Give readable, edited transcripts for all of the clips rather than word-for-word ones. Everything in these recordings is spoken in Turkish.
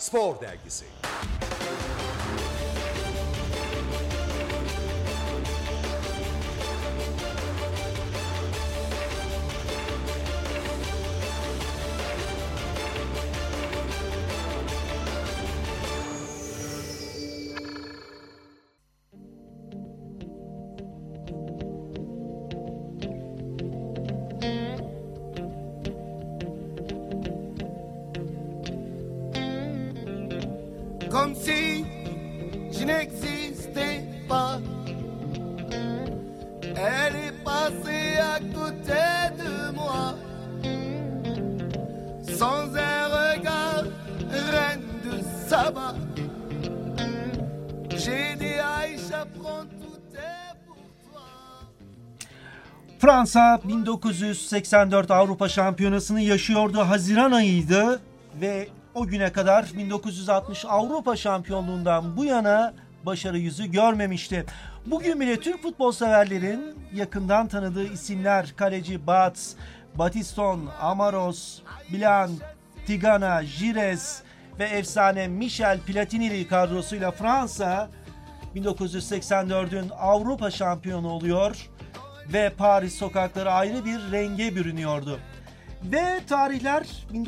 Spor Dergisi. Comme si je n'existais pas. Elle est passée à côté de moi. Sans un regard, reine de Saba. J'ai dit Aïcha, prends tout est pour toi. Fransa 1984 Avrupa Şampiyonası'nı yaşıyordu. Haziran ayıydı ve o güne kadar 1960 Avrupa Şampiyonluğundan bu yana başarı yüzü görmemişti. Bugün bile Türk futbol severlerin yakından tanıdığı isimler kaleci Bats, Battiston, Amaros, Blanc, Tigana, Gires ve efsane Michel Platini'li kadrosuyla Fransa 1984'ün Avrupa şampiyonu oluyor ve Paris sokakları ayrı bir renge bürünüyordu. Ve tarihler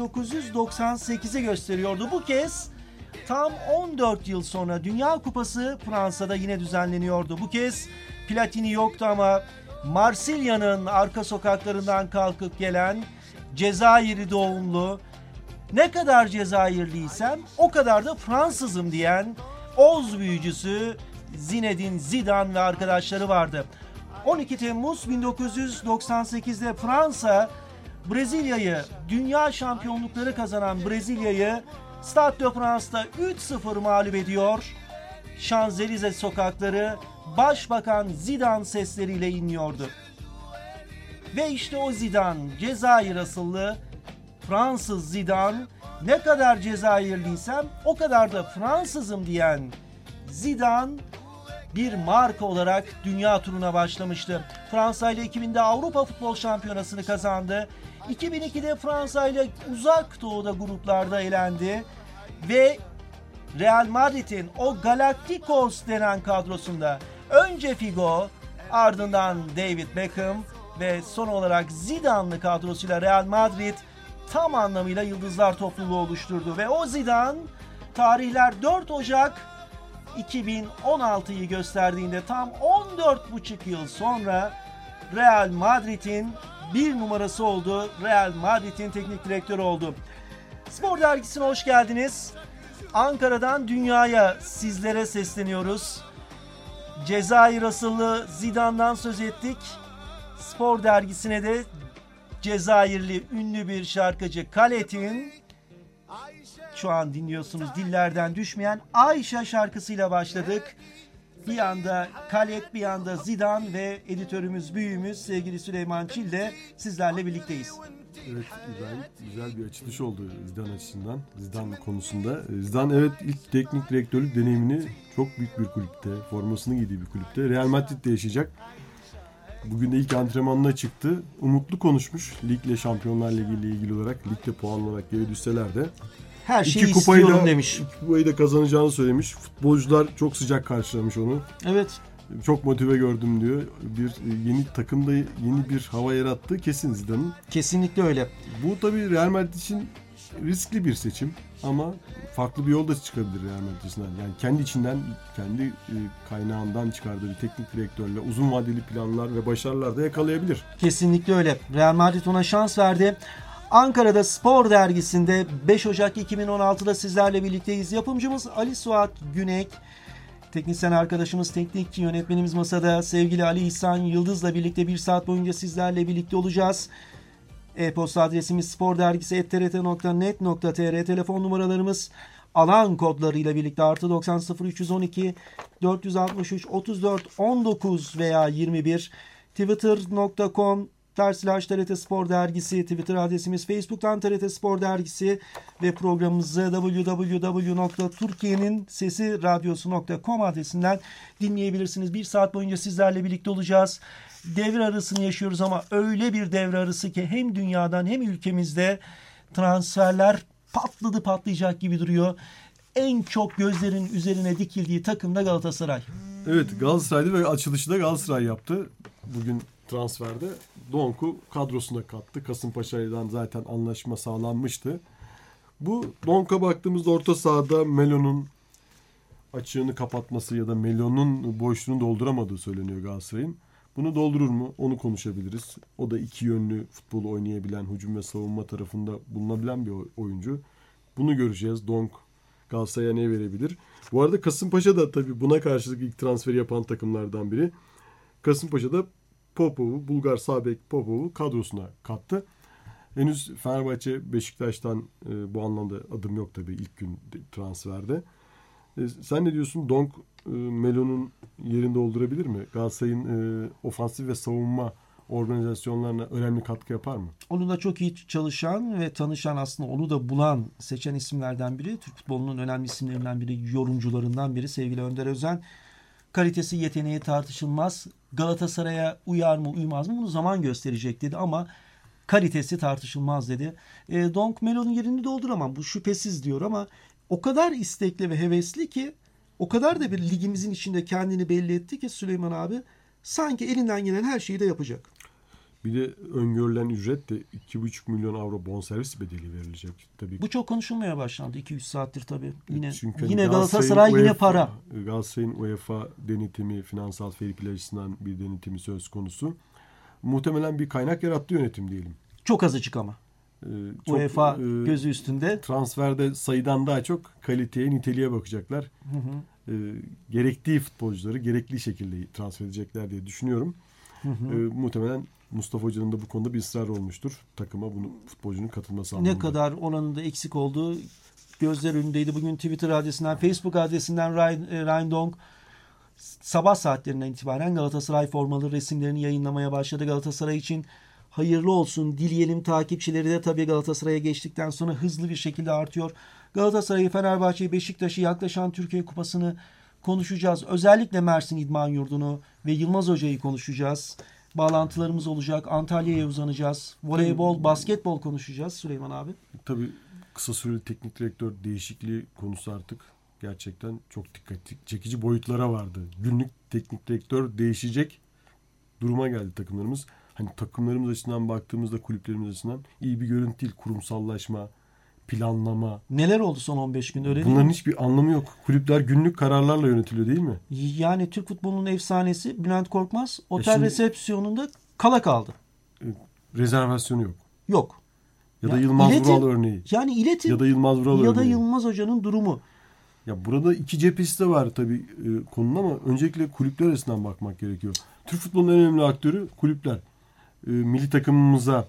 1998'e gösteriyordu. Bu kez tam 14 yıl sonra Dünya Kupası Fransa'da yine düzenleniyordu. Bu kez Platini yoktu ama Marsilya'nın arka sokaklarından kalkıp gelen Cezayirli doğumlu, ne kadar Cezayirliysem o kadar da Fransızım diyen Oz büyücüsü Zinedine Zidane ve arkadaşları vardı. 12 Temmuz 1998'de Fransa Brezilya'yı, dünya şampiyonlukları kazanan Brezilya'yı Stade de France'da 3-0 mağlup ediyor. Şanzelize sokakları Başbakan Zidane sesleriyle inliyordu. Ve işte o Zidane, Cezayir asıllı Fransız Zidane, ne kadar Cezayirliysem o kadar da Fransızım diyen Zidane bir marka olarak dünya turuna başlamıştı. Fransa ile 2000'de Avrupa Futbol Şampiyonası'nı kazandı. 2002'de Fransa ile uzak doğuda gruplarda elendi ve Real Madrid'in o Galacticos denen kadrosunda önce Figo, ardından David Beckham ve son olarak Zidane'lı kadrosuyla Real Madrid tam anlamıyla yıldızlar topluluğu oluşturdu ve o Zidane tarihler 4 Ocak 2016'yı gösterdiğinde tam 14,5 yıl sonra Real Madrid'in bir numarası oldu. Real Madrid'in teknik direktörü oldu. Spor Dergisi'ne hoş geldiniz. Ankara'dan dünyaya sizlere sesleniyoruz. Cezayir asıllı Zidane'dan söz ettik. Spor Dergisi'ne de Cezayirli ünlü bir şarkıcı Khalet'in, şu an dinliyorsunuz dillerden düşmeyen Ayşe şarkısıyla başladık. Bir yanda Khalet, bir yanda Zidane ve editörümüz, büyüğümüz sevgili Süleyman Çil de sizlerle birlikteyiz. Evet, güzel bir açılış oldu Zidane açısından, Zidane konusunda. Zidane evet ilk teknik direktörlük deneyimini çok büyük bir kulüpte, formasını giydiği bir kulüpte Real Madrid'de yaşayacak. Bugün de ilk antrenmanına çıktı. Umutlu konuşmuş ligle, Şampiyonlar Ligi ile ilgili olarak, ligde puan olarak geri düşseler de. Her şeyi istiyorum demiş. 2 kupayı da kazanacağını söylemiş. Futbolcular çok sıcak karşılamış onu. Evet. Çok motive gördüm diyor. Bir yeni takımda yeni bir hava yarattı kesin Zidane'ın. Kesinlikle öyle. Bu tabii Real Madrid için riskli bir seçim ama farklı bir yol da çıkabilir Real Madrid için. Yani kendi içinden, kendi kaynağından çıkardığı bir teknik direktörle uzun vadeli planlar ve başarılar da yakalayabilir. Kesinlikle öyle. Real Madrid ona şans verdi. Ankara'da Spor Dergisi'nde 5 Ocak 2016'da sizlerle birlikteyiz. Yapımcımız Ali Suat Günek, teknisyen arkadaşımız, teknik yönetmenimiz masada sevgili Ali İhsan Yıldız'la birlikte 1 saat boyunca sizlerle birlikte olacağız. E-posta adresimiz sporddergisi@trt.net.tr, telefon numaralarımız alan kodlarıyla birlikte +90 0312 463 34 19 veya 21, twitter.com /TRT Spor Dergisi Twitter adresimiz, Facebook'tan TRT Spor Dergisi ve programımızı www.turkiyeninsesiradyosu.com adresinden dinleyebilirsiniz. 1 saat boyunca sizlerle birlikte olacağız. Devre arasını yaşıyoruz ama öyle bir devre arası ki hem dünyadan hem ülkemizde transferler patlayacak gibi duruyor. en çok gözlerin üzerine dikildiği takım da Galatasaray. Evet, Galatasaray'dı ve açılışı da Galatasaray yaptı. Bugün transferde Donk'u kadrosuna kattı. Kasımpaşa'dan zaten anlaşma sağlanmıştı. Bu Donk'a baktığımızda orta sahada Melo'nun açığını kapatması ya da Melo'nun boşluğunu dolduramadığı söyleniyor Galatasaray'ın. Bunu doldurur mu? Onu konuşabiliriz. O da iki yönlü futbolu oynayabilen, hücum ve savunma tarafında bulunabilen bir oyuncu. Bunu göreceğiz. Donk Galatasaray'a ne verebilir? Bu arada Kasımpaşa da tabii buna karşılık ilk transferi yapan takımlardan biri. Kasımpaşa da Popov'u, Bulgar sağ bek Popov'u kadrosuna kattı. Henüz Fenerbahçe Beşiktaş'tan bu anlamda adım yok tabii ilk gün transferde. Sen ne diyorsun? Donk Melo'nun yerini doldurabilir mi? Galatasaray'ın ofansif ve savunma organizasyonlarına önemli katkı yapar mı? Onunla çok iyi çalışan ve tanışan, aslında onu da bulan, seçen isimlerden biri. Türk futbolunun önemli isimlerinden biri, yorumcularından biri sevgili Önder Özen. Kalitesi, yeteneği tartışılmaz. Galatasaray'a uyar mı uymaz mı bunu zaman gösterecek dedi ama kalitesi tartışılmaz dedi. Donk Melo'nun yerini dolduramam, bu şüphesiz diyor ama o kadar istekli ve hevesli ki, o kadar da bir ligimizin içinde kendini belli etti ki Süleyman abi, sanki elinden gelen her şeyi de yapacak. Bir de öngörülen ücret de 2,5 milyon avro bonservis bedeli verilecek. Tabii. Bu çok konuşulmaya başlandı 2-3 saattir tabii. Çünkü Yine Galatasaray yine para. Galatasaray'ın UEFA denetimi, finansal fair play açısından bir denetimi söz konusu. Muhtemelen bir kaynak yarattı yönetim diyelim. Çok azıcık ama. UEFA gözü üstünde. Transferde sayıdan daha çok kaliteye, niteliğe bakacaklar. Gerektiği futbolcuları gerekli şekilde transfer edecekler diye düşünüyorum. Muhtemelen Mustafa Hoca'nın da bu konuda bir ısrar olmuştur. Takıma bunu futbolcunun katılması anlamında. Ne kadar oranında eksik olduğu gözler önündeydi. Bugün Twitter adresinden, Facebook adresinden Ryan Donk sabah saatlerinden itibaren Galatasaray formalı resimlerini yayınlamaya başladı. Galatasaray için hayırlı olsun dileyelim. Takipçileri de tabii Galatasaray'a geçtikten sonra hızlı bir şekilde artıyor. Galatasaray'ı, Fenerbahçe'yi, Beşiktaş'ı, yaklaşan Türkiye Kupası'nı konuşacağız. Özellikle Mersin İdman Yurdu'nu ve Yılmaz Hoca'yı konuşacağız. Bağlantılarımız olacak. Antalya'ya uzanacağız. Voleybol, basketbol konuşacağız Süleyman abi. Tabii kısa süreli teknik direktör değişikliği konusu artık gerçekten çok dikkat çekici boyutlara vardı. Günlük teknik direktör değişecek duruma geldi takımlarımız. Hani takımlarımız açısından baktığımızda, kulüplerimiz açısından iyi bir görüntü değil. Kurumsallaşma, planlama. Neler oldu son 15 gün, öyle Bunların değil mi? hiçbir anlamı yok. Kulüpler günlük kararlarla yönetiliyor değil mi? Yani Türk futbolunun efsanesi Bülent Korkmaz otel şimdi, resepsiyonunda kala kaldı. Rezervasyonu yok. Yok. Ya da Yılmaz Vural örneği. Yani iletim. Ya da Yılmaz Vural örneği. Ya da Yılmaz Hoca'nın durumu. Ya burada iki cephesi de var tabii konunun ama öncelikle kulüpler arasından bakmak gerekiyor. Türk futbolunun en önemli aktörü kulüpler. Milli takımımıza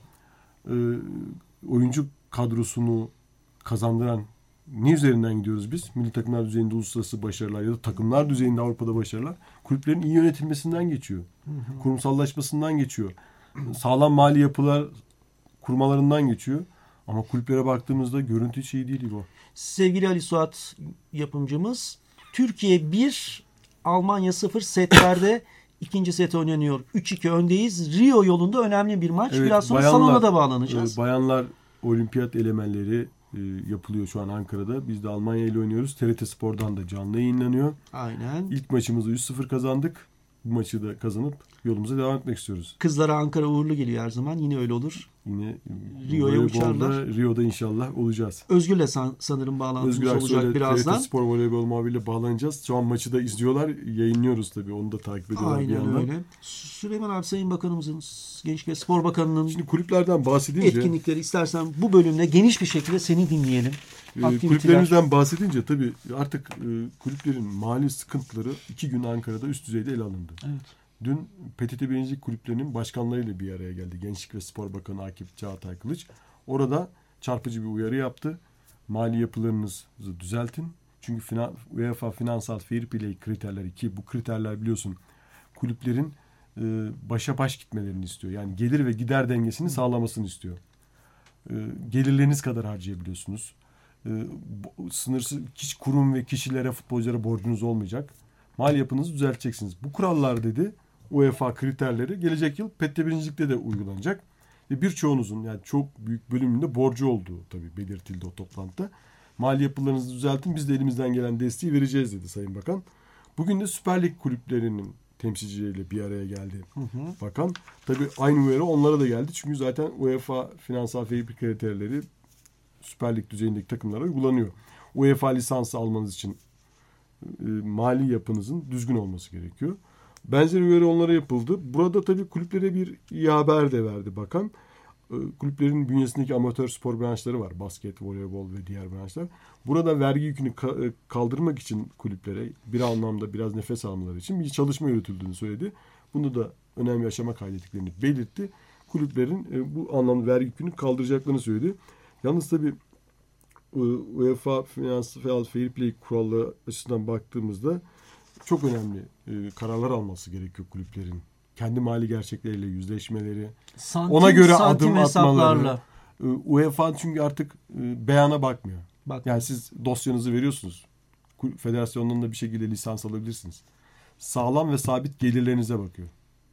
oyuncu kadrosunu kazandıran ne üzerinden gidiyoruz biz? Milli takımlar düzeyinde uluslararası başarılar ya da takımlar düzeyinde Avrupa'da başarılar. Kulüplerin iyi yönetilmesinden geçiyor. Kurumsallaşmasından geçiyor. Sağlam mali yapılar kurmalarından geçiyor. Ama kulüplere baktığımızda görüntü hiç iyi değil bu. Sevgili Ali Suat yapımcımız, Türkiye 1, Almanya 0 setlerde ikinci set oynanıyor. 3-2 öndeyiz. Rio yolunda önemli bir maç. Evet, biraz sonra salona da bağlanacağız. Bayanlar olimpiyat elementleri yapılıyor şu an Ankara'da. Biz de Almanya ile oynuyoruz. TRT Spor'dan da canlı yayınlanıyor. Aynen. İlk maçımızı 3-0 kazandık. Bu maçı da kazanıp yolumuza devam etmek istiyoruz. Kızlara Ankara uğurlu geliyor her zaman. Yine öyle olur. Yine Rio'ya uçarlar. Rio'da inşallah olacağız. Özgür'le sanırım bağlantımız olacak birazdan. TRT Spor voleybol muhabiriyle bağlanacağız. Şu an maçı da izliyorlar. Yayınlıyoruz tabii. Onu da takip ediyorlar bir yandan. Aynen öyle. Süleyman abi, Sayın Bakanımızın, Gençlik ve Spor Bakanı'nın şimdi kulüplerden bahsedince, etkinlikleri istersen bu bölümde geniş bir şekilde seni dinleyelim. Kulüplerimizden bahsedince tabii artık kulüplerin mali sıkıntıları 2 gün Ankara'da üst düzeyde ele alındı. Evet. Dün PTT Birincilik Kulüplerinin başkanlarıyla bir araya geldi. Gençlik ve Spor Bakanı Akif Çağatay Kılıç. Orada çarpıcı bir uyarı yaptı. Mali yapılarınızı düzeltin. Çünkü UEFA Finansal Fair Play kriterleri, ki bu kriterler biliyorsun kulüplerin başa baş gitmelerini istiyor. Yani gelir ve gider dengesini sağlamasını istiyor. Gelirleriniz kadar harcayabiliyorsunuz. Sınırsız hiç kurum ve kişilere, futbolculara borcunuz olmayacak. Mali yapınızı düzelteceksiniz. Bu kurallar dedi, UEFA kriterleri gelecek yıl PTT Birincilik'te de uygulanacak. Ve birçoğunuzun, yani çok büyük bölümünde borcu olduğu tabii belirtildi o toplantıda. Mali yapılarınızı düzeltin. Biz de elimizden gelen desteği vereceğiz dedi Sayın Bakan. Bugün de Süper Lig kulüplerinin temsilcileriyle bir araya geldi bakan. Tabii aynı uyarı onlara da geldi. Çünkü zaten UEFA finansal fair play kriterleri Süper Lig düzeyindeki takımlara uygulanıyor. UEFA lisansı almanız için mali yapınızın düzgün olması gerekiyor. Benzer uyarı onlara yapıldı. Burada tabii kulüplere bir iyi haber de verdi bakan. Kulüplerin bünyesindeki amatör spor branşları var. Basket, voleybol ve diğer branşlar. Burada vergi yükünü kaldırmak için kulüplere bir anlamda biraz nefes almaları için bir çalışma yürütüldüğünü söyledi. Bunu da önemli aşama kaydettiklerini belirtti. Kulüplerin bu anlamda vergi yükünü kaldıracaklarını söyledi. Yalnız tabii UEFA Finansal Fair Play kuralları açısından baktığımızda çok önemli kararlar alması gerekiyor kulüplerin. Kendi mali gerçekleriyle yüzleşmeleri, ona göre adım atmaları. UEFA çünkü artık beyana bakmıyor. Yani siz dosyanızı veriyorsunuz. Federasyondan da bir şekilde lisans alabilirsiniz. Sağlam ve sabit gelirlerinize bakıyor.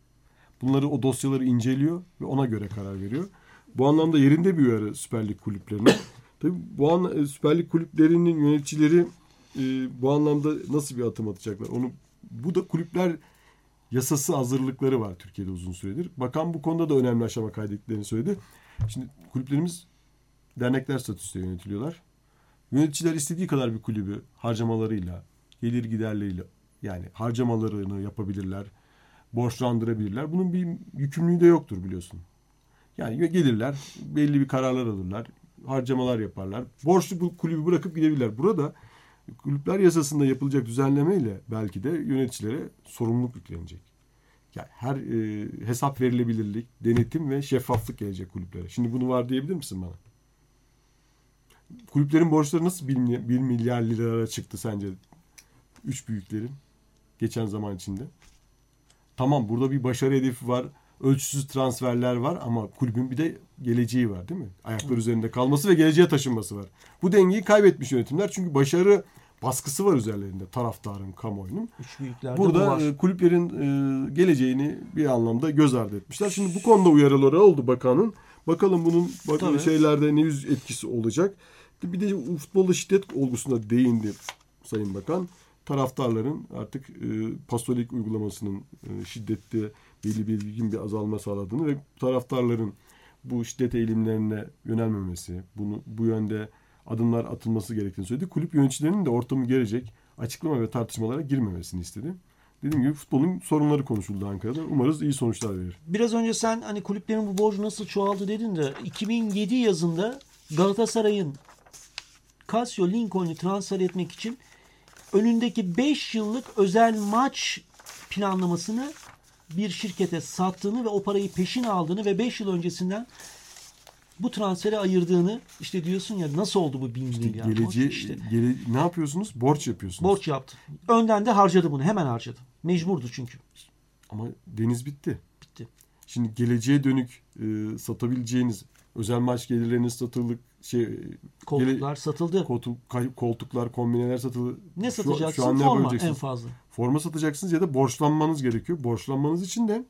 O dosyaları inceliyor ve ona göre karar veriyor. Bu anlamda yerinde bir uyarı Süper Lig kulüplerine. Tabii Süper Lig kulüplerinin yöneticileri bu anlamda nasıl bir adım atacaklar? Bu da kulüpler yasası hazırlıkları var Türkiye'de uzun süredir. Bakan bu konuda da önemli aşama kaydettiklerini söyledi. Şimdi kulüplerimiz dernekler statüsüyle yönetiliyorlar. Yöneticiler istediği kadar bir kulübü harcamalarıyla, gelir giderleriyle yani harcamalarını yapabilirler, borçlandırabilirler. Bunun bir yükümlülüğü de yoktur biliyorsun. Yani gelirler, belli bir kararlar alırlar, harcamalar yaparlar. Borçlu bu kulübü bırakıp gidebilirler. Burada kulüpler yasasında yapılacak düzenlemeyle belki de yöneticilere sorumluluk yüklenecek. Yani her hesap verilebilirlik, denetim ve şeffaflık gelecek kulüplere. Şimdi bunu var diyebilir misin bana? Kulüplerin borçları nasıl 1 milyar liralara çıktı sence? 3 büyüklerin geçen zaman içinde. Tamam burada bir başarı hedefi var. Ölçüsüz transferler var ama kulübün bir de geleceği var değil mi? Ayaklar üzerinde kalması ve geleceğe taşınması var. Bu dengeyi kaybetmiş yönetimler çünkü başarı baskısı var üzerlerinde taraftarın, kamuoyunun. Burada kulüplerin geleceğini bir anlamda göz ardı etmişler. Şimdi bu konuda uyarıları oldu bakanın. Bakalım bunun şeylerde ne yüz etkisi olacak. Bir de futbolda şiddet olgusuna değindi Sayın Bakan. Taraftarların artık pasolik uygulamasının şiddette belirgin bir azalma sağladığını ve taraftarların bu şiddet eğilimlerine yönelmemesi, bu yönde adımlar atılması gerektiğini söyledi. Kulüp yöneticilerinin de ortamı gelecek açıklama ve tartışmalara girmemesini istedi. Dediğim gibi futbolun sorunları konuşuldu Ankara'da. Umarız iyi sonuçlar verir. Biraz önce sen hani kulüplerin bu borcu nasıl çoğaldı dedin de 2007 yazında Galatasaray'ın Casio Lincoln'u transfer etmek için önündeki 5 yıllık özel maç planlamasını bir şirkete sattığını ve o parayı peşin aldığını ve 5 yıl öncesinden bu transfere ayırdığını işte diyorsun ya nasıl oldu bu 1 milyar? Ne yapıyorsunuz? Borç yapıyorsunuz. Borç yaptı. Önden de harcadı bunu. Hemen harcadı. Mecburdu çünkü. Ama deniz bitti. Bitti. Şimdi geleceğe dönük satabileceğiniz özel maç gelirleriniz satılık koltuklar satıldı. Koltuklar, kombineler satıldı. Ne satacaksın? Şu an forma en fazla. Forma satacaksınız ya da borçlanmanız gerekiyor. Borçlanmanız için de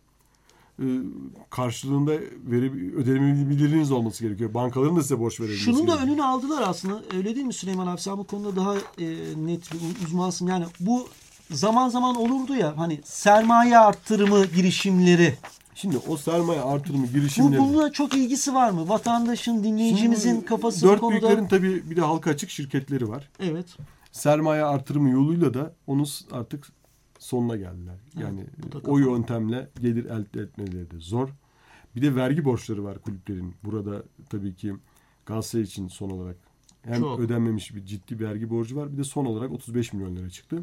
karşılığında ödemebilirliğiniz olması gerekiyor. Bankaların da size borç verebilmesi gerekiyor. Şunun da önünü aldılar aslında. Öyle değil mi Süleyman abi? Sen bu konuda daha net bir uzmansın. Yani bu zaman zaman olurdu ya hani sermaye arttırımı girişimleri. Şimdi o sermaye artırımı girişimleri... Bununla çok ilgisi var mı? Vatandaşın, dinleyicimizin kafası bu konuda... Dört büyüklerin tabii bir de halka açık şirketleri var. Evet. Sermaye artırımı yoluyla da onun artık sonuna geldiler. Yani o yöntemle gelir elde etmeleri de zor. Bir de vergi borçları var kulüplerin. Burada tabii ki Galatasaray için son olarak hem ödenmemiş bir ciddi vergi borcu var. Bir de son olarak 35 milyon lira çıktı.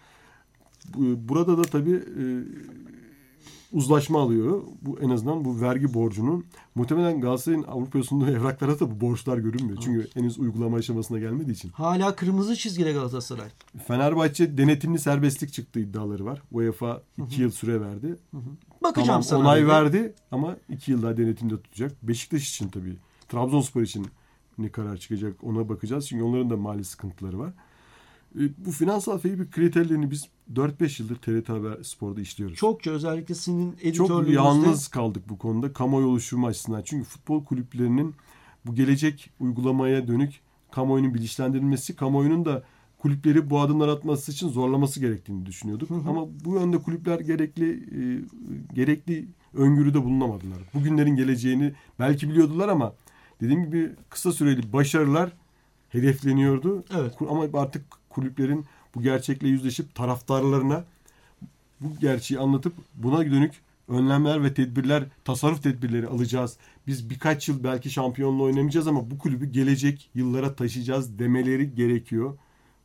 Burada da tabii uzlaşma alıyor. Bu en azından bu vergi borcunun muhtemelen Galatasaray'ın Avrupa sunduğu evraklara da bu borçlar görünmüyor. Çünkü henüz uygulama aşamasına gelmediği için. Hala kırmızı çizgili Galatasaray. Fenerbahçe denetimli serbestlik çıktı iddiaları var. UEFA 2 yıl süre verdi. Bakacağım tamam, sana. Onay verdi ama 2 yıl daha denetimde tutacak. Beşiktaş için tabii. Trabzonspor için ne karar çıkacak ona bakacağız. Çünkü onların da mali sıkıntıları var. Bu finansal fair play kriterlerini biz 4-5 yıldır TRT Haber Spor'da işliyoruz. Çokça özellikle senin editörlüğünüzde. Çok yalnız kaldık bu konuda kamuoyu oluşturma açısından. Çünkü futbol kulüplerinin bu gelecek uygulamaya dönük kamuoyunun bilinçlendirilmesi, kamuoyunun da kulüpleri bu adımlar atması için zorlaması gerektiğini düşünüyorduk. Ama bu yönde kulüpler gerekli öngörüde bulunamadılar. Bugünlerin geleceğini belki biliyordular ama dediğim gibi kısa süreli başarılar hedefleniyordu. Evet. Ama artık kulüplerin bu gerçekle yüzleşip taraftarlarına bu gerçeği anlatıp buna dönük önlemler ve tedbirler, tasarruf tedbirleri alacağız. Biz birkaç yıl belki şampiyonluğu oynamayacağız ama bu kulübü gelecek yıllara taşıyacağız demeleri gerekiyor.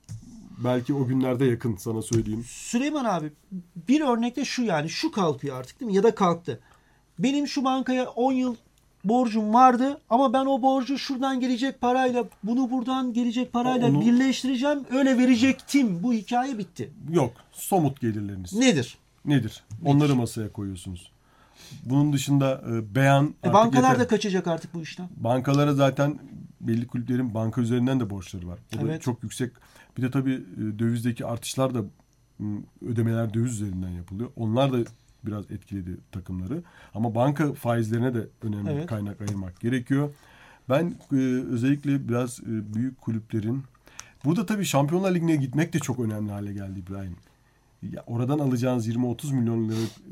Belki o günlerde yakın, sana söyleyeyim. Süleyman abi, bir örnekte şu, yani şu kalkıyor artık değil mi? Ya da kalktı. Benim şu bankaya 10 yıl borcum vardı ama ben o borcu şuradan gelecek parayla, bunu buradan gelecek parayla birleştireceğim. Öyle verecektim. Bu hikaye bitti. Yok. Somut gelirleriniz. Nedir? Onları masaya koyuyorsunuz. Bunun dışında beyan... Bankalar da kaçacak artık bu işten. Bankalara zaten belli kulüplerin banka üzerinden de borçları var. O da çok yüksek. Bir de tabii dövizdeki artışlar da, ödemeler döviz üzerinden yapılıyor. Onlar da biraz etkiledi takımları. Ama banka faizlerine de önemli kaynak ayırmak gerekiyor. Ben özellikle biraz büyük kulüplerin... Burada tabii Şampiyonlar Ligi'ne gitmek de çok önemli hale geldi İbrahim. Ya oradan alacağınız 20-30 milyon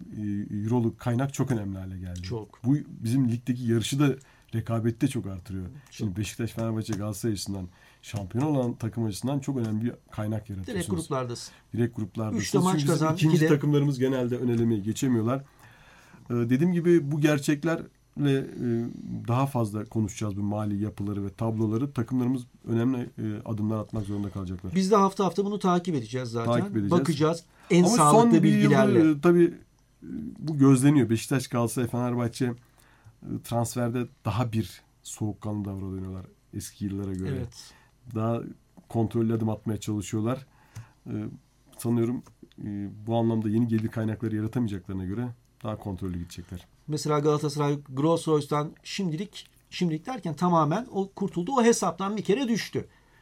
euroluk kaynak çok önemli hale geldi. Çok. Bu bizim ligdeki yarışı da, rekabeti de çok artırıyor. Şimdi Beşiktaş, Fenerbahçe, Galatasaray açısından, şampiyon olan takım açısından çok önemli bir kaynak yaratıyorsunuz. Direkt gruplardasın. 3'te maç kazan. İkinci takımlarımız genelde ön elemeyi geçemiyorlar. Dediğim gibi bu gerçeklerle daha fazla konuşacağız, bu mali yapıları ve tabloları. Takımlarımız önemli adımlar atmak zorunda kalacaklar. Biz de hafta hafta bunu takip edeceğiz zaten. Bakacağız. En Ama sağlıklı bilgilerle. Son bir yıl tabii bu gözleniyor. Beşiktaş, Galatasaray, Fenerbahçe transferde daha bir soğukkanlı davranıyorlar eski yıllara göre. Evet. Daha kontrollü adım atmaya çalışıyorlar. Sanıyorum bu anlamda yeni gelir kaynakları yaratamayacaklarına göre daha kontrollü gidecekler. Mesela Galatasaray Gross-Royce'dan şimdilik derken tamamen o kurtuldu. O hesaptan bir kere düştü.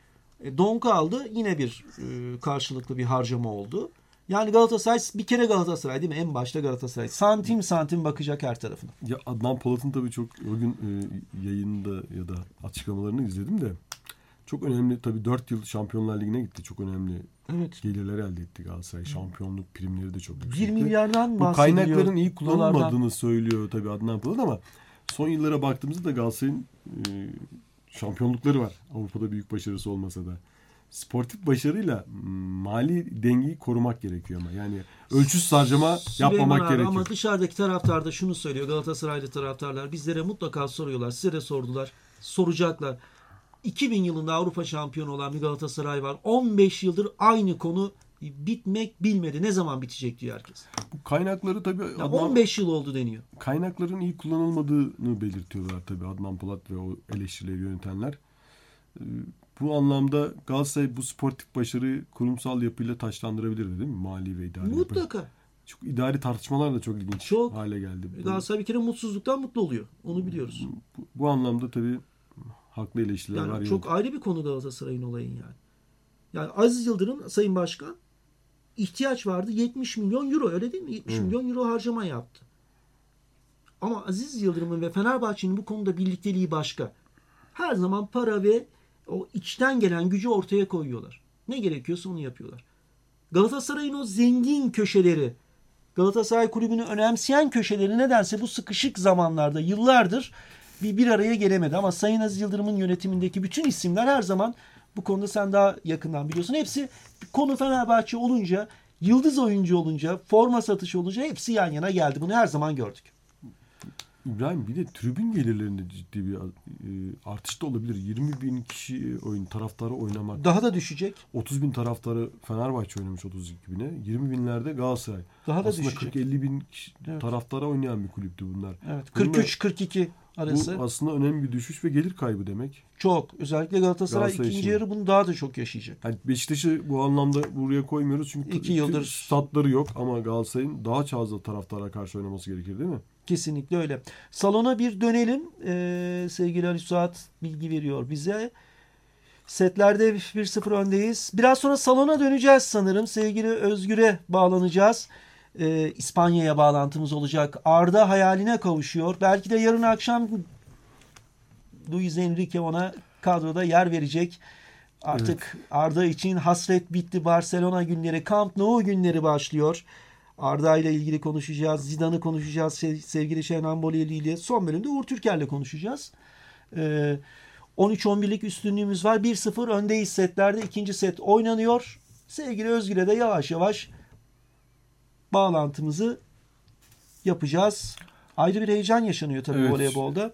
Donk aldı. Yine bir karşılıklı bir harcama oldu. Yani Galatasaray bir kere Galatasaray değil mi? En başta Galatasaray. Santim santim bakacak her tarafına. Ya Adnan Polat'ın tabii çok o gün yayında ya da açıklamalarını izledim de çok önemli, tabii 4 yıl Şampiyonlar Ligi'ne gitti. Çok önemli gelirler elde etti Galatasaray. Şampiyonluk primleri de çok yüksekti. 1 milyardan bahsediyor. Bu kaynakların iyi kullanılmadığını söylüyor tabii Adnan Polat ama son yıllara baktığımızda da Galatasaray'ın şampiyonlukları var. Avrupa'da büyük başarısı olmasa da. Sportif başarıyla mali dengeyi korumak gerekiyor ama. Yani ölçüsüz harcama yapmamak gerekiyor. Ama dışarıdaki taraftar da şunu söylüyor. Galatasaraylı taraftarlar bizlere mutlaka soruyorlar. Size de sordular. Soracaklar. 2000 yılında Avrupa şampiyonu olan bir Galatasaray var. 15 yıldır aynı konu bitmek bilmedi. Ne zaman bitecek diyor herkes. Bu kaynakları tabii... Ya 15 yıl oldu deniyor. Kaynakların iyi kullanılmadığını belirtiyorlar tabii Adnan Polat ve o eleştirileri yönetenler. Bu anlamda Galatasaray bu sportif başarıyı kurumsal yapıyla taşlandırabilirdi değil mi? Mali ve idari mutlaka. Yapı. Çok idari tartışmalar da çok ilginç hale geldi. Galatasaray bir kere mutsuzluktan mutlu oluyor. Onu biliyoruz. Bu anlamda tabii haklı eleştiriler var. Çok ayrı bir konu Galatasaray'ın olayın yani. Yani Aziz Yıldırım Sayın Başkan ihtiyaç vardı 70 milyon euro, öyle değil mi? 70 milyon euro harcama yaptı. Ama Aziz Yıldırım'ın ve Fenerbahçe'nin bu konuda birlikteliği başka. Her zaman para ve o içten gelen gücü ortaya koyuyorlar. Ne gerekiyorsa onu yapıyorlar. Galatasaray'ın o zengin köşeleri, Galatasaray kulübünü önemseyen köşeleri nedense bu sıkışık zamanlarda yıllardır bir araya gelemedi. Ama Sayın Aziz Yıldırım'ın yönetimindeki bütün isimler her zaman, bu konuda sen daha yakından biliyorsun, hepsi konu Fenerbahçe olunca, yıldız oyuncu olunca, forma satışı olunca hepsi yan yana geldi. Bunu her zaman gördük. İbrahim, bir de tribün gelirlerinde ciddi bir artış da olabilir. 20 bin kişi taraftarı oynamak. Daha da düşecek. 30 bin taraftarı Fenerbahçe oynamış 32 bine. 20 binlerde Galatasaray. Daha da aslında düşecek. 40-50 bin taraftara oynayan bir kulüptü bunlar. Evet. 43-42 arası. Bu aslında önemli bir düşüş ve gelir kaybı demek. Çok. Özellikle Galatasaray ikinci yarı bunu daha da çok yaşayacak. Yani Beşiktaş'ı bu anlamda buraya koymuyoruz çünkü 2 yıldır statları yok ama Galatasaray'ın daha fazla taraftara karşı oynaması gerekir değil mi? Kesinlikle öyle. Salona bir dönelim. Sevgili Ali Suat bilgi veriyor bize. Setlerde 1-0 öndeyiz. Biraz sonra salona döneceğiz sanırım. Sevgili Özgür'e bağlanacağız. İspanya'ya bağlantımız olacak. Arda hayaline kavuşuyor. Belki de yarın akşam Luis Enrique ona kadroda yer verecek. Artık Arda için hasret bitti. Barcelona günleri, Camp Nou günleri başlıyor. Arda ile ilgili konuşacağız. Zidane'ı konuşacağız. Sevgili Şenan Boliyeli ile son bölümde Uğur Türker'le konuşacağız. 13-11'lik üstünlüğümüz var. 1-0 öndeyiz setlerde. İkinci set oynanıyor. Sevgili Özgür'e de yavaş yavaş bağlantımızı yapacağız. Ayrı bir heyecan yaşanıyor tabii voleybolda.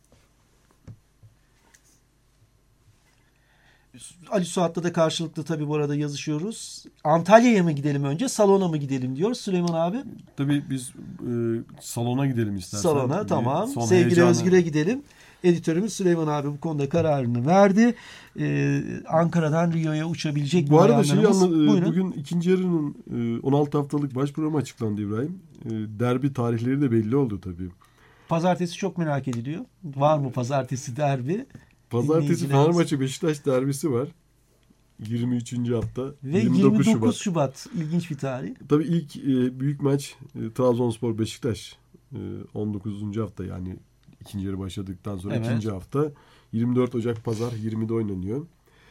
Ali Suat'la da karşılıklı tabii bu arada yazışıyoruz. Antalya'ya mı gidelim önce, salona mı gidelim diyor Süleyman abi. Tabii biz salona gidelim istersen. Salona tamam. Sevgili Özgür'e gidelim. Editörümüz Süleyman abi bu konuda kararını verdi. Ankara'dan Rio'ya uçabilecek bu arada buyurun. Bugün ikinci yarının 16 haftalık baş programı açıklandı İbrahim. Derbi tarihleri de belli oldu tabii. Pazartesi çok merak ediliyor. Var mı pazartesi derbi? Pazartesi Fenerbahçe Beşiktaş derbisi var. 23. hafta. Ve 29 Şubat. İlginç bir tarih. Tabii ilk büyük maç Trabzonspor Beşiktaş 19. hafta, yani ikinci yarı başladıktan sonra ikinci hafta. 24 Ocak Pazar 20'de oynanıyor.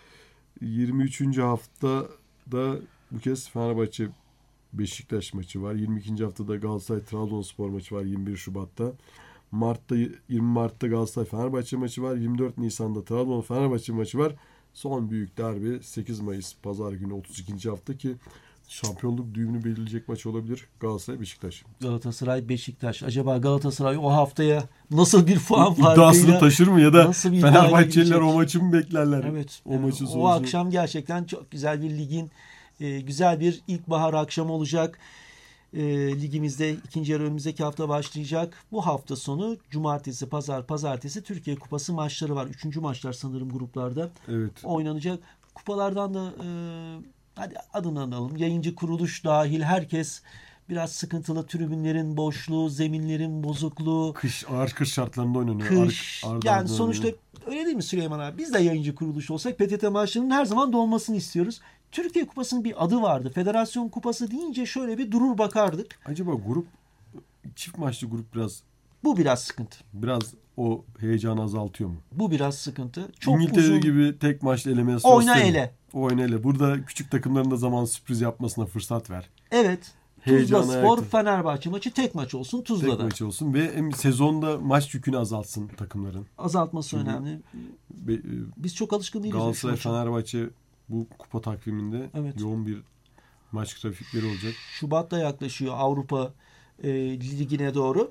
23. haftada bu kez Fenerbahçe Beşiktaş maçı var. 22. haftada Galatasaray Trabzonspor maçı var 21 Şubat'ta. 20 Mart'ta Galatasaray Fenerbahçe maçı var. 24 Nisan'da Trabzon Fenerbahçe maçı var. Son büyük derbi 8 Mayıs Pazar günü 32. hafta ki şampiyonluk düğümünü belirleyecek maç olabilir. Galatasaray Beşiktaş. Galatasaray Beşiktaş. Acaba Galatasaray o haftaya nasıl bir puan farkıyla iddiasını taşır mı ya da Fenerbahçeliler o maçı mı beklerler? Evet. O maçı o akşam gerçekten çok güzel bir ligin güzel bir ilkbahar akşamı olacak. Ligimizde ikinci yarı önümüzdeki hafta başlayacak. Bu hafta sonu cumartesi, pazartesi Türkiye Kupası maçları var. 3. maçlar sanırım gruplarda oynanacak. Kupalardan da hadi adını analım. Yayıncı kuruluş dahil herkes biraz sıkıntılı, tribünlerin boşluğu, zeminlerin bozukluğu. Ağır kış şartlarında oynanıyor. Yani sonuçta öyle değil mi Süleyman abi? Biz de yayıncı kuruluş olsak PTT maçlarının her zaman dolmasını istiyoruz. Türkiye Kupası'nın bir adı vardı. Federasyon Kupası deyince şöyle bir durur bakardık. Acaba çift maçlı grup bu biraz sıkıntı. Biraz o heyecanı azaltıyor mu? Bu biraz sıkıntı. Çok İngiltere gibi tek maçlı elemeye oyna ele. Burada küçük takımların da zaman sürpriz yapmasına fırsat ver. Evet. Tuzla Spor Fenerbahçe maçı tek maç olsun Tuzla'da. Tek maç olsun ve sezonda maç yükünü azaltsın takımların. Azaltması önemli. Biz çok alışkın değiliz. Galatasaray Fenerbahçe bu kupa takviminde yoğun bir maç grafikleri olacak. Şubat'ta yaklaşıyor Avrupa Ligi'ne doğru.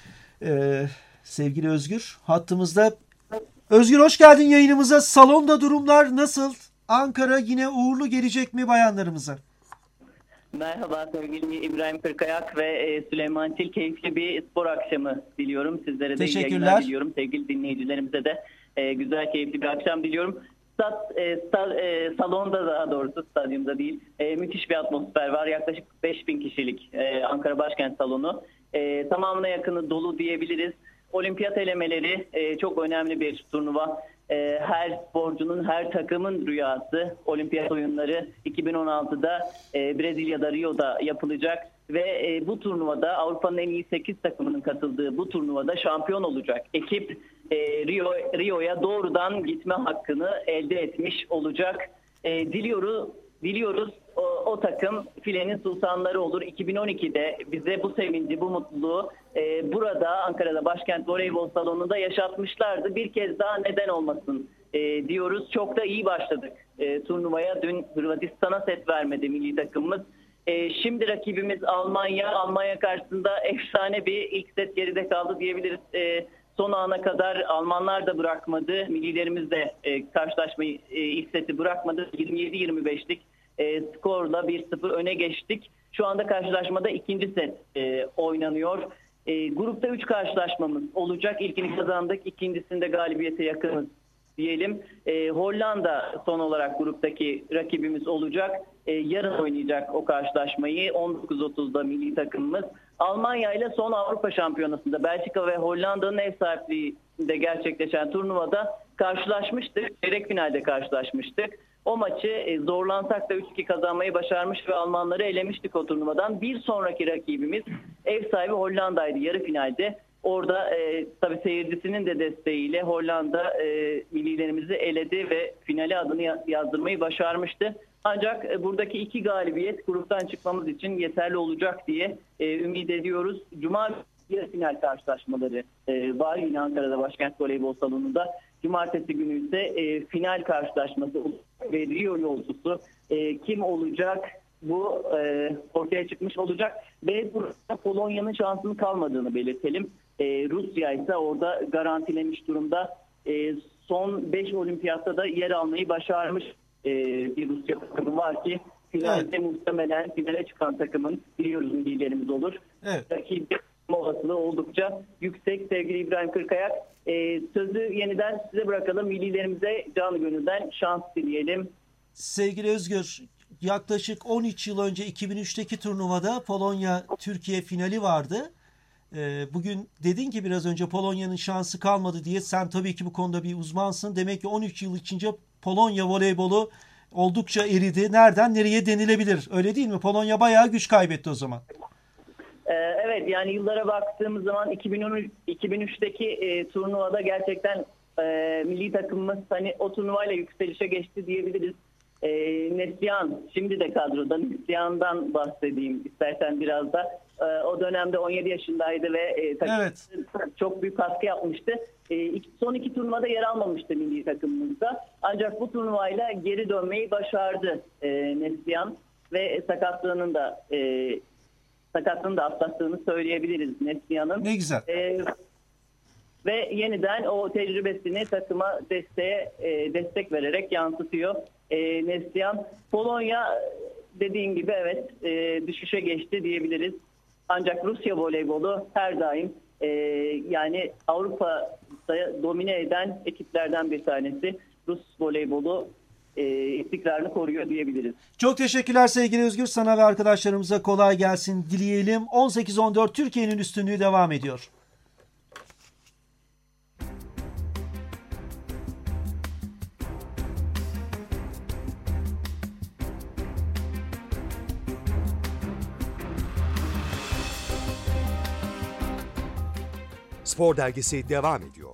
Sevgili Özgür hattımızda. Özgür hoş geldin yayınımıza. Salonda durumlar nasıl? Ankara yine uğurlu gelecek mi bayanlarımıza? Merhaba sevgili İbrahim Kırkayak ve Süleyman Çil. Keyifli bir spor akşamı diliyorum. Sizlere de iyi yayınlar diliyorum. Sevgili dinleyicilerimize de güzel, keyifli bir akşam diliyorum. Salonda, daha doğrusu stadyumda değil, müthiş bir atmosfer var. Yaklaşık 5.000 kişilik Ankara Başkent Salonu. Tamamına yakını dolu diyebiliriz. Olimpiyat elemeleri çok önemli bir turnuva. Her sporcunun, her takımın rüyası. Olimpiyat oyunları 2016'da Brezilya'da, Rio'da yapılacak. Ve bu turnuvada Avrupa'nın en iyi 8 takımının katıldığı bu turnuvada şampiyon olacak ekip Rio'ya doğrudan gitme hakkını elde etmiş olacak. Diliyoruz o takım filenin sultanları olur. 2012'de bize bu sevinci, bu mutluluğu burada Ankara'da Başkent Voleybol Salonu'nda yaşatmışlardı. Bir kez daha neden olmasın diyoruz. Çok da iyi başladık turnuvaya. Dün Hırvatistan'a set vermedi milli takımımız. Şimdi rakibimiz Almanya. Almanya karşısında efsane bir ilk set geride kaldı diyebiliriz. Son ana kadar Almanlar da bırakmadı. Millilerimiz de karşılaşmayı ilk seti bırakmadı. 27-25'lik skorla 1-0 öne geçtik. Şu anda karşılaşmada ikinci set oynanıyor. Grupta 3 karşılaşmamız olacak. İlkini kazandık. İkincisinde galibiyete yakınız diyelim. Hollanda son olarak gruptaki rakibimiz olacak. Yarın oynayacak o karşılaşmayı. 19.30'da milli takımımız. Almanya ile son Avrupa Şampiyonası'nda Belçika ve Hollanda'nın ev sahipliğinde gerçekleşen turnuvada karşılaşmıştık. Çeyrek finalde karşılaşmıştık. O maçı zorlansak da 3-2 kazanmayı başarmış ve Almanları elemiştik o turnuvadan. Bir sonraki rakibimiz ev sahibi Hollanda'ydı yarı finalde. Orada tabii seyircisinin de desteğiyle Hollanda millilerimizi eledi ve finale adını yazdırmayı başarmıştı. Ancak buradaki 2 galibiyet gruptan çıkmamız için yeterli olacak diye ümit ediyoruz. Cuma günü final karşılaşmaları var yine Ankara'da Başkent Voleybol Salonu'nda. Cumartesi günü ise final karşılaşması ve Rio yolcusu kim olacak? Bu ortaya çıkmış olacak ve burada Polonya'nın şansının kalmadığını belirtelim. Rusya ise orada garantilemiş durumda. Son 5 olimpiyatta da yer almayı başarmış bir Rusya takımı var ki finalde muhtemelen finale çıkan takımın biliyoruz liderimiz olur. Evet. Rakibi olasılığı oldukça yüksek sevgili İbrahim Kırkayak. Sözü yeniden size bırakalım. Millilerimize canı gönülden şans dileyelim. Sevgili Özgür, yaklaşık 13 yıl önce 2003'teki turnuvada Polonya-Türkiye finali vardı. Bugün dedin ki biraz önce Polonya'nın şansı kalmadı diye. Sen tabii ki bu konuda bir uzmansın. Demek ki 13 yıl içince Polonya voleybolu oldukça eridi. Nereden nereye denilebilir? Öyle değil mi? Polonya bayağı güç kaybetti o zaman. Evet, yani yıllara baktığımız zaman 2003'teki turnuvada gerçekten milli takımımız hani o turnuvayla yükselişe geçti diyebiliriz. Neslihan şimdi de kadroda. Neslihan'dan bahsedeyim istersen biraz da. O dönemde 17 yaşındaydı ve Evet. çok büyük katkı yapmıştı. Son 2 turnuvada yer almamıştı milli takımımızda. Ancak bu turnuvayla geri dönmeyi başardı Neslihan ve sakatlığını da atlattığını söyleyebiliriz Neslihan'ın. Ne güzel. Ve yeniden o tecrübesini takıma destek vererek yansıtıyor Neslihan. Polonya dediğim gibi evet düşüşe geçti diyebiliriz. Ancak Rusya voleybolu her daim yani Avrupa'da domine eden ekiplerden bir tanesi. Rus voleybolu istikrarını koruyor diyebiliriz. Çok teşekkürler sevgili Özgür. Sana ve arkadaşlarımıza kolay gelsin dileyelim. 18-14 Türkiye'nin üstünlüğü devam ediyor. Spor Dergisi devam ediyor.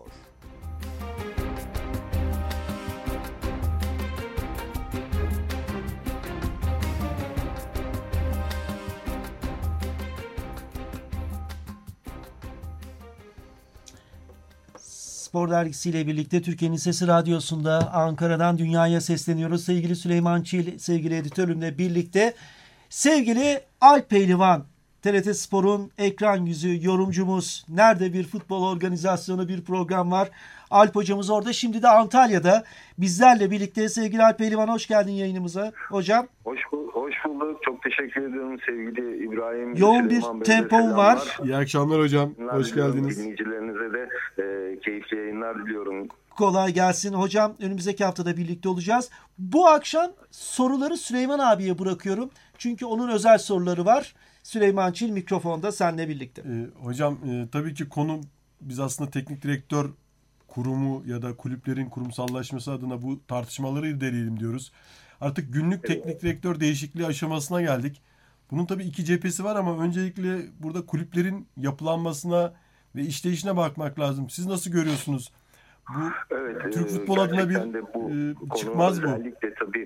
Spor Dergisi ile birlikte Türkiye'nin Sesi Radyosu'nda Ankara'dan dünyaya sesleniyoruz. Sevgili Süleyman Çil, sevgili editörümle birlikte. Sevgili Alp Pehlivan, TRT Spor'un ekran yüzü, yorumcumuz. Nerede bir futbol organizasyonu, bir program var. Alp hocamız orada. Şimdi de Antalya'da bizlerle birlikte. Sevgili Alp Pehlivan, hoş geldin yayınımıza. Hocam. Hoş bulduk. Çok teşekkür ediyorum sevgili İbrahim. Yoğun bir tempom var. İyi akşamlar hocam. Hoş geldiniz. Dinleyicilerinize de keyifli yayınlar diliyorum. Kolay gelsin. Hocam önümüzdeki haftada birlikte olacağız. Bu akşam soruları Süleyman abiye bırakıyorum. Çünkü onun özel soruları var. Süleyman Çil mikrofonda seninle birlikte. Hocam tabii ki konu biz aslında teknik direktör kurumu ya da kulüplerin kurumsallaşması adına bu tartışmaları irdeleyelim diyoruz. Artık günlük teknik direktör değişikliği aşamasına geldik. Bunun tabii 2 cephesi var ama öncelikle burada kulüplerin yapılanmasına ve işleyişine bakmak lazım. Siz nasıl görüyorsunuz? Bu Türk futbol adına bir çıkmaz bu. Özellikle tabii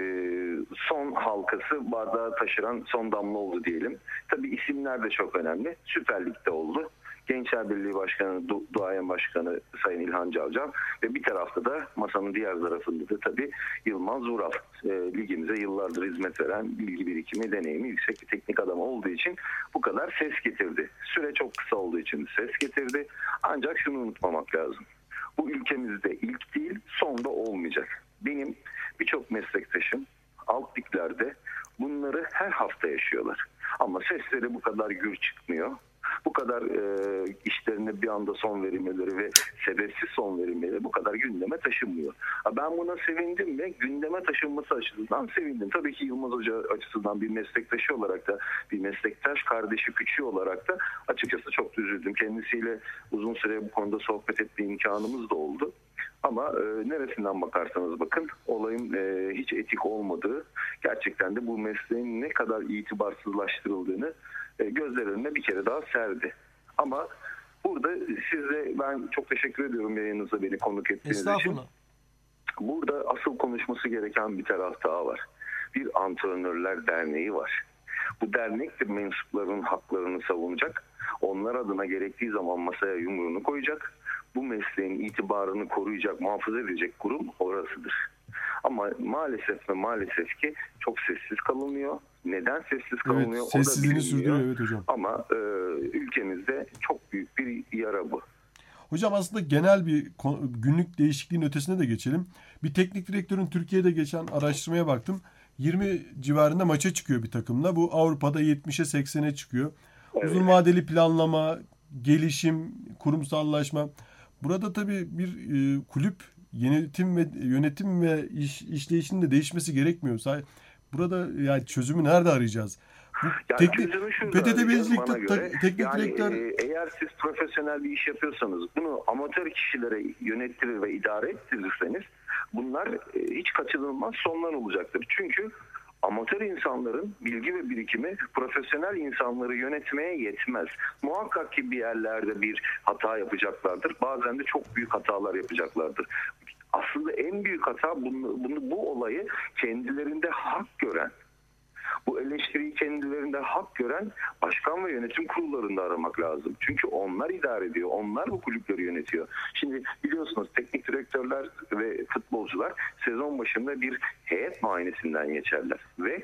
son halkası bardağı taşıran son damla oldu diyelim. Tabii isimler de çok önemli. Süper Lig'de oldu. Gençler Birliği Başkanı, Duayen Başkanı Sayın İlhan Cavcav ve bir tarafta da masanın diğer tarafında da tabii Yılmaz Vural. Ligimize yıllardır hizmet veren, bilgi birikimi, deneyimi yüksek bir teknik adam olduğu için bu kadar ses getirdi. Süre çok kısa olduğu için ses getirdi. Ancak şunu unutmamak lazım. Bu ülkemizde ilk değil, son da olmayacak. Benim birçok meslektaşım alt liglerde bunları her hafta yaşıyorlar. Ama sesleri bu kadar gür çıkmıyor. Bu kadar işlerine bir anda son verilmeleri ve sebepsiz son verilmeleri bu kadar gündeme taşınmıyor. Ben buna sevindim ve gündeme taşınması açısından sevindim. Tabii ki Yılmaz Hoca açısından bir meslektaşı olarak da, bir meslektaş kardeşi küçüğü olarak da açıkçası çok üzüldüm. Kendisiyle uzun süre bu konuda sohbet etme imkanımız da oldu. Ama neresinden bakarsanız bakın olayın hiç etik olmadığı, gerçekten de bu mesleğin ne kadar itibarsızlaştırıldığını gözler önüne bir kere daha serdi. Ama Burada size ben çok teşekkür ediyorum yayınınıza beni konuk ettiğiniz için. Estağfurullah. Burada asıl konuşması gereken bir taraf daha var. Bir Antrenörler Derneği var. Bu dernek de mensupların haklarını savunacak. Onlar adına gerektiği zaman masaya yumruğunu koyacak. Bu mesleğin itibarını koruyacak, muhafaza edecek kurum orasıdır. Ama maalesef ki çok sessiz kalınıyor. Neden sessiz kalınıyor? Evet, sessizliğini sürdürüyor evet hocam. Ama ülkemizde çok büyük bir yara bu. Hocam aslında genel bir günlük değişikliğin ötesine de geçelim. Bir teknik direktörün Türkiye'de geçen araştırmaya baktım. 20 civarında maça çıkıyor bir takımla. Bu Avrupa'da 70'e 80'e çıkıyor. Evet. Uzun vadeli planlama, gelişim, kurumsallaşma. Burada tabii bir kulüp yönetim ve işleyişinin de değişmesi gerekmiyor. Burada yani çözümü nerede arayacağız? PTT teknik direktör... Eğer siz profesyonel bir iş yapıyorsanız bunu amatör kişilere yönettirir ve idare ettirirseniz bunlar hiç kaçınılmaz sonlar olacaktır. Çünkü amatör insanların bilgi ve birikimi profesyonel insanları yönetmeye yetmez. Muhakkak ki bir yerlerde bir hata yapacaklardır. Bazen de çok büyük hatalar yapacaklardır. Aslında en büyük hata bu olayı kendilerinde hak gören, bu eleştiriyi kendilerinde hak gören başkan ve yönetim kurullarında aramak lazım. Çünkü onlar idare ediyor. Onlar bu kulüpleri yönetiyor. Şimdi biliyorsunuz teknik direktörler ve futbolcular sezon başında bir heyet muayenesinden geçerler. Ve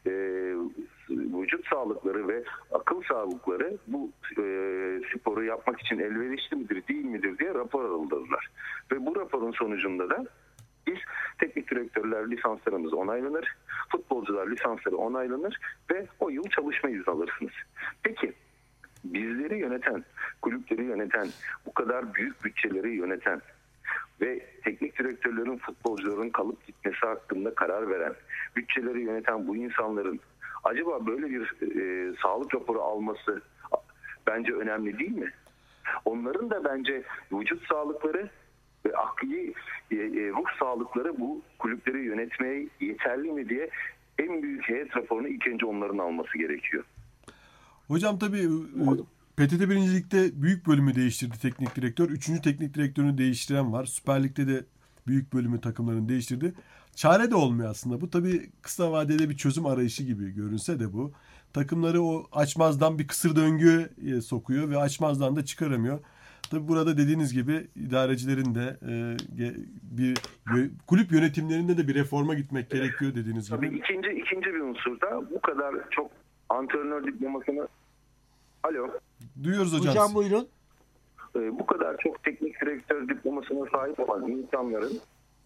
vücut sağlıkları ve akıl sağlıkları bu sporu yapmak için elverişli midir değil midir diye rapor alırlar. Ve bu raporun sonucunda da biz teknik direktörler lisanslarımız onaylanır, futbolcular lisansları onaylanır ve o yıl çalışma izni alırsınız. Peki bizleri yöneten, kulüpleri yöneten, bu kadar büyük bütçeleri yöneten ve teknik direktörlerin, futbolcuların kalıp gitmesi hakkında karar veren, bütçeleri yöneten bu insanların acaba böyle bir sağlık raporu alması bence önemli değil mi? Onların da bence vücut sağlıkları ve akli ruh sağlıkları bu kulüpleri yönetmeye yeterli mi diye en büyük heyet raporunu ilk önce onların alması gerekiyor. Hocam tabii PTT 1. Lig'de büyük bölümü değiştirdi teknik direktör. 3. teknik direktörünü değiştiren var. Süper Lig'de de büyük bölümü takımlarını değiştirdi. Çare de olmuyor aslında. Bu tabii kısa vadede bir çözüm arayışı gibi görünse de bu. Takımları o açmazdan bir kısır döngüye sokuyor ve açmazdan da çıkaramıyor. Tabii burada dediğiniz gibi idarecilerin de kulüp yönetimlerinde de bir reforma gitmek gerekiyor dediğiniz gibi. Tabii ikinci bir unsur da bu kadar çok antrenör diplomasını... Alo. Duyuyoruz hocam. Hocam buyurun. Bu kadar çok teknik direktör diplomasına sahip olan insanların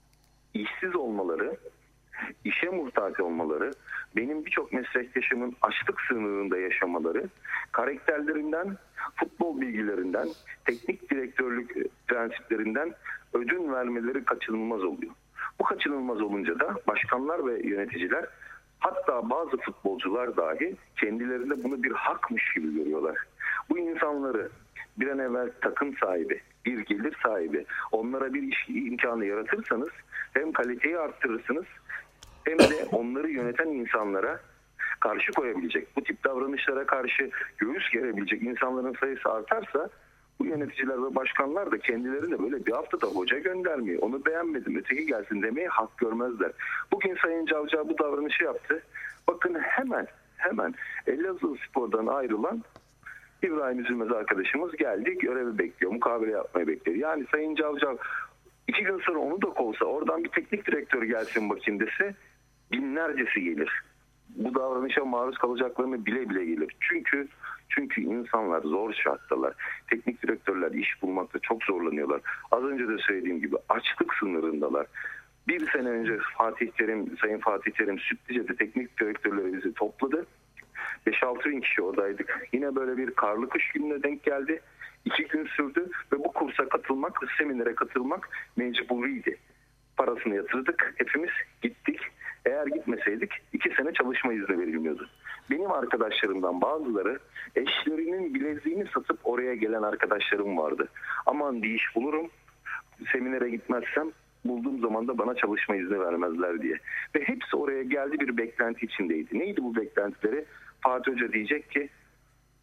işsiz olmaları, işe muhtaç olmaları, benim birçok meslektaşımın açlık sınırında yaşamaları, karakterlerinden, futbol bilgilerinden, teknik direktörlük prensiplerinden ödün vermeleri kaçınılmaz oluyor. Bu kaçınılmaz olunca da başkanlar ve yöneticiler, hatta bazı futbolcular dahi kendilerinde bunu bir hakmış gibi görüyorlar. Bu insanları bir an evvel takım sahibi, bir gelir sahibi, onlara bir iş imkanı yaratırsanız hem kaliteyi arttırırsınız hem de onları yöneten insanlara karşı koyabilecek, bu tip davranışlara karşı göğüs gerebilecek insanların sayısı artarsa bu yöneticiler ve başkanlar da kendilerine böyle bir haftada hoca göndermiyor. Onu beğenmedim, öteki gelsin demeye hak görmezler. Bugün Sayın Cavcav bu davranışı yaptı. Bakın hemen Elazığspor'dan ayrılan İbrahim Üzülmez arkadaşımız geldi, görevi bekliyor, mukavele yapmayı bekliyor. Yani Sayın Cavcav 2 gün sonra onu da kovsa, oradan bir teknik direktör gelsin bakayım dese binlercesi gelir. Bu davranışa maruz kalacaklarını bile bile gelir. Çünkü insanlar zor şarttalar. Teknik direktörler iş bulmakta çok zorlanıyorlar. Az önce de söylediğim gibi açlık sınırındalar. Bir sene önce Sayın Fatih Terim Sütlüce'de teknik direktörleri bizi topladı. 5-6 bin kişi oradaydık. Yine böyle bir karlı kış gününe denk geldi. 2 gün sürdü ve bu kursa katılmak, seminere katılmak mecburiydi. Parasını yatırdık, hepimiz gittik. Eğer gitmeseydik 2 sene çalışma izni verilmiyordu. Benim arkadaşlarımdan bazıları eşlerinin bileziğini satıp oraya gelen arkadaşlarım vardı. Aman bir iş bulurum, seminere gitmezsem bulduğum zaman da bana çalışma izni vermezler diye. Ve hepsi oraya geldi, bir beklenti içindeydi. Neydi bu beklentileri? Fatih Hoca diyecek ki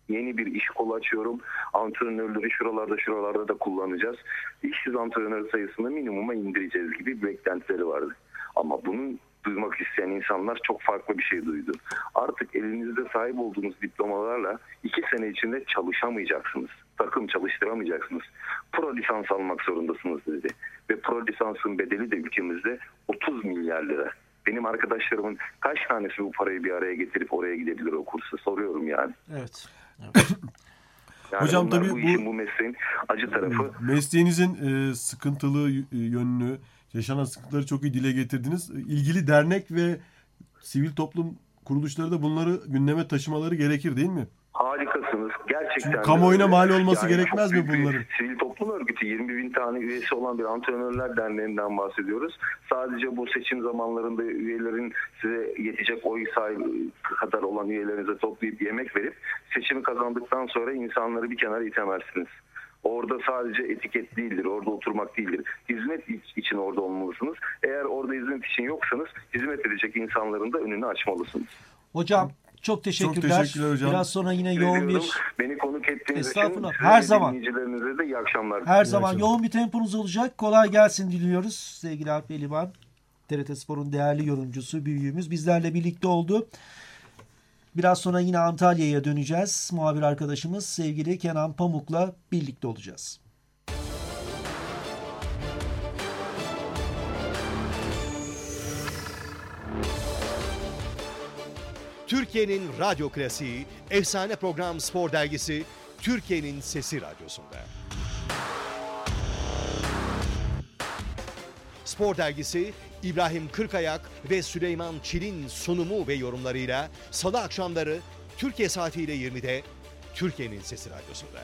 Yeni bir iş kolu açıyorum. Antrenörleri şuralarda da kullanacağız. İşsiz antrenör sayısını minimuma indireceğiz gibi bir beklentileri vardı. Ama bunun duymak isteyen insanlar çok farklı bir şey duydu. Artık elinizde sahip olduğunuz diplomalarla 2 sene içinde çalışamayacaksınız. Takım çalıştıramayacaksınız. Pro lisans almak zorundasınız dedi. Ve pro lisansın bedeli de ülkemizde 30 milyar lira. Benim arkadaşlarımın kaç tanesi bu parayı bir araya getirip oraya gidebilir o kursa, soruyorum yani. Evet. Yani Hocam tabii bu mesleğin acı tarafı. Mesleğinizin sıkıntılı yönünü, yaşanan sıkıntıları çok iyi dile getirdiniz. İlgili dernek ve sivil toplum kuruluşları da bunları gündeme taşımaları gerekir değil mi? Harikasınız. Gerçekten. Çünkü kamuoyuna mal olması yani gerekmez mi bunların? Sivil toplum örgütü 20 bin tane üyesi olan bir antrenörler derneğinden bahsediyoruz. Sadece bu seçim zamanlarında üyelerin size yetecek oy sahibi kadar olan üyelerinize toplayıp yemek verip seçimi kazandıktan sonra insanları bir kenara itemezsiniz. Orada sadece etiket değildir, orada oturmak değildir. Hizmet için orada olmalısınız. Eğer orada hizmet için yoksanız hizmet edecek insanların da önünü açmalısınız. Hocam çok teşekkürler. Çok teşekkürler hocam. Biraz sonra yine yoğun bir... Beni konuk ettiğiniz için her zaman. dinleyicilerinize de iyi akşamlar. Her zaman yoğun bir temponuz olacak. Kolay gelsin diliyoruz. Sevgili Alp Elivan, TRT Spor'un değerli yorumcusu, büyüğümüz bizlerle birlikte oldu. Biraz sonra yine Antalya'ya döneceğiz. Muhabir arkadaşımız sevgili Kenan Pamuk'la birlikte olacağız. Türkiye'nin radyo klasiği, efsane program Spor Dergisi, Türkiye'nin Sesi Radyosu'nda. Spor Dergisi, İbrahim Kırkayak ve Süleyman Çil'in sunumu ve yorumlarıyla Salı akşamları Türkiye saatiyle 20'de Türkiye'nin Sesi Radyosu'nda.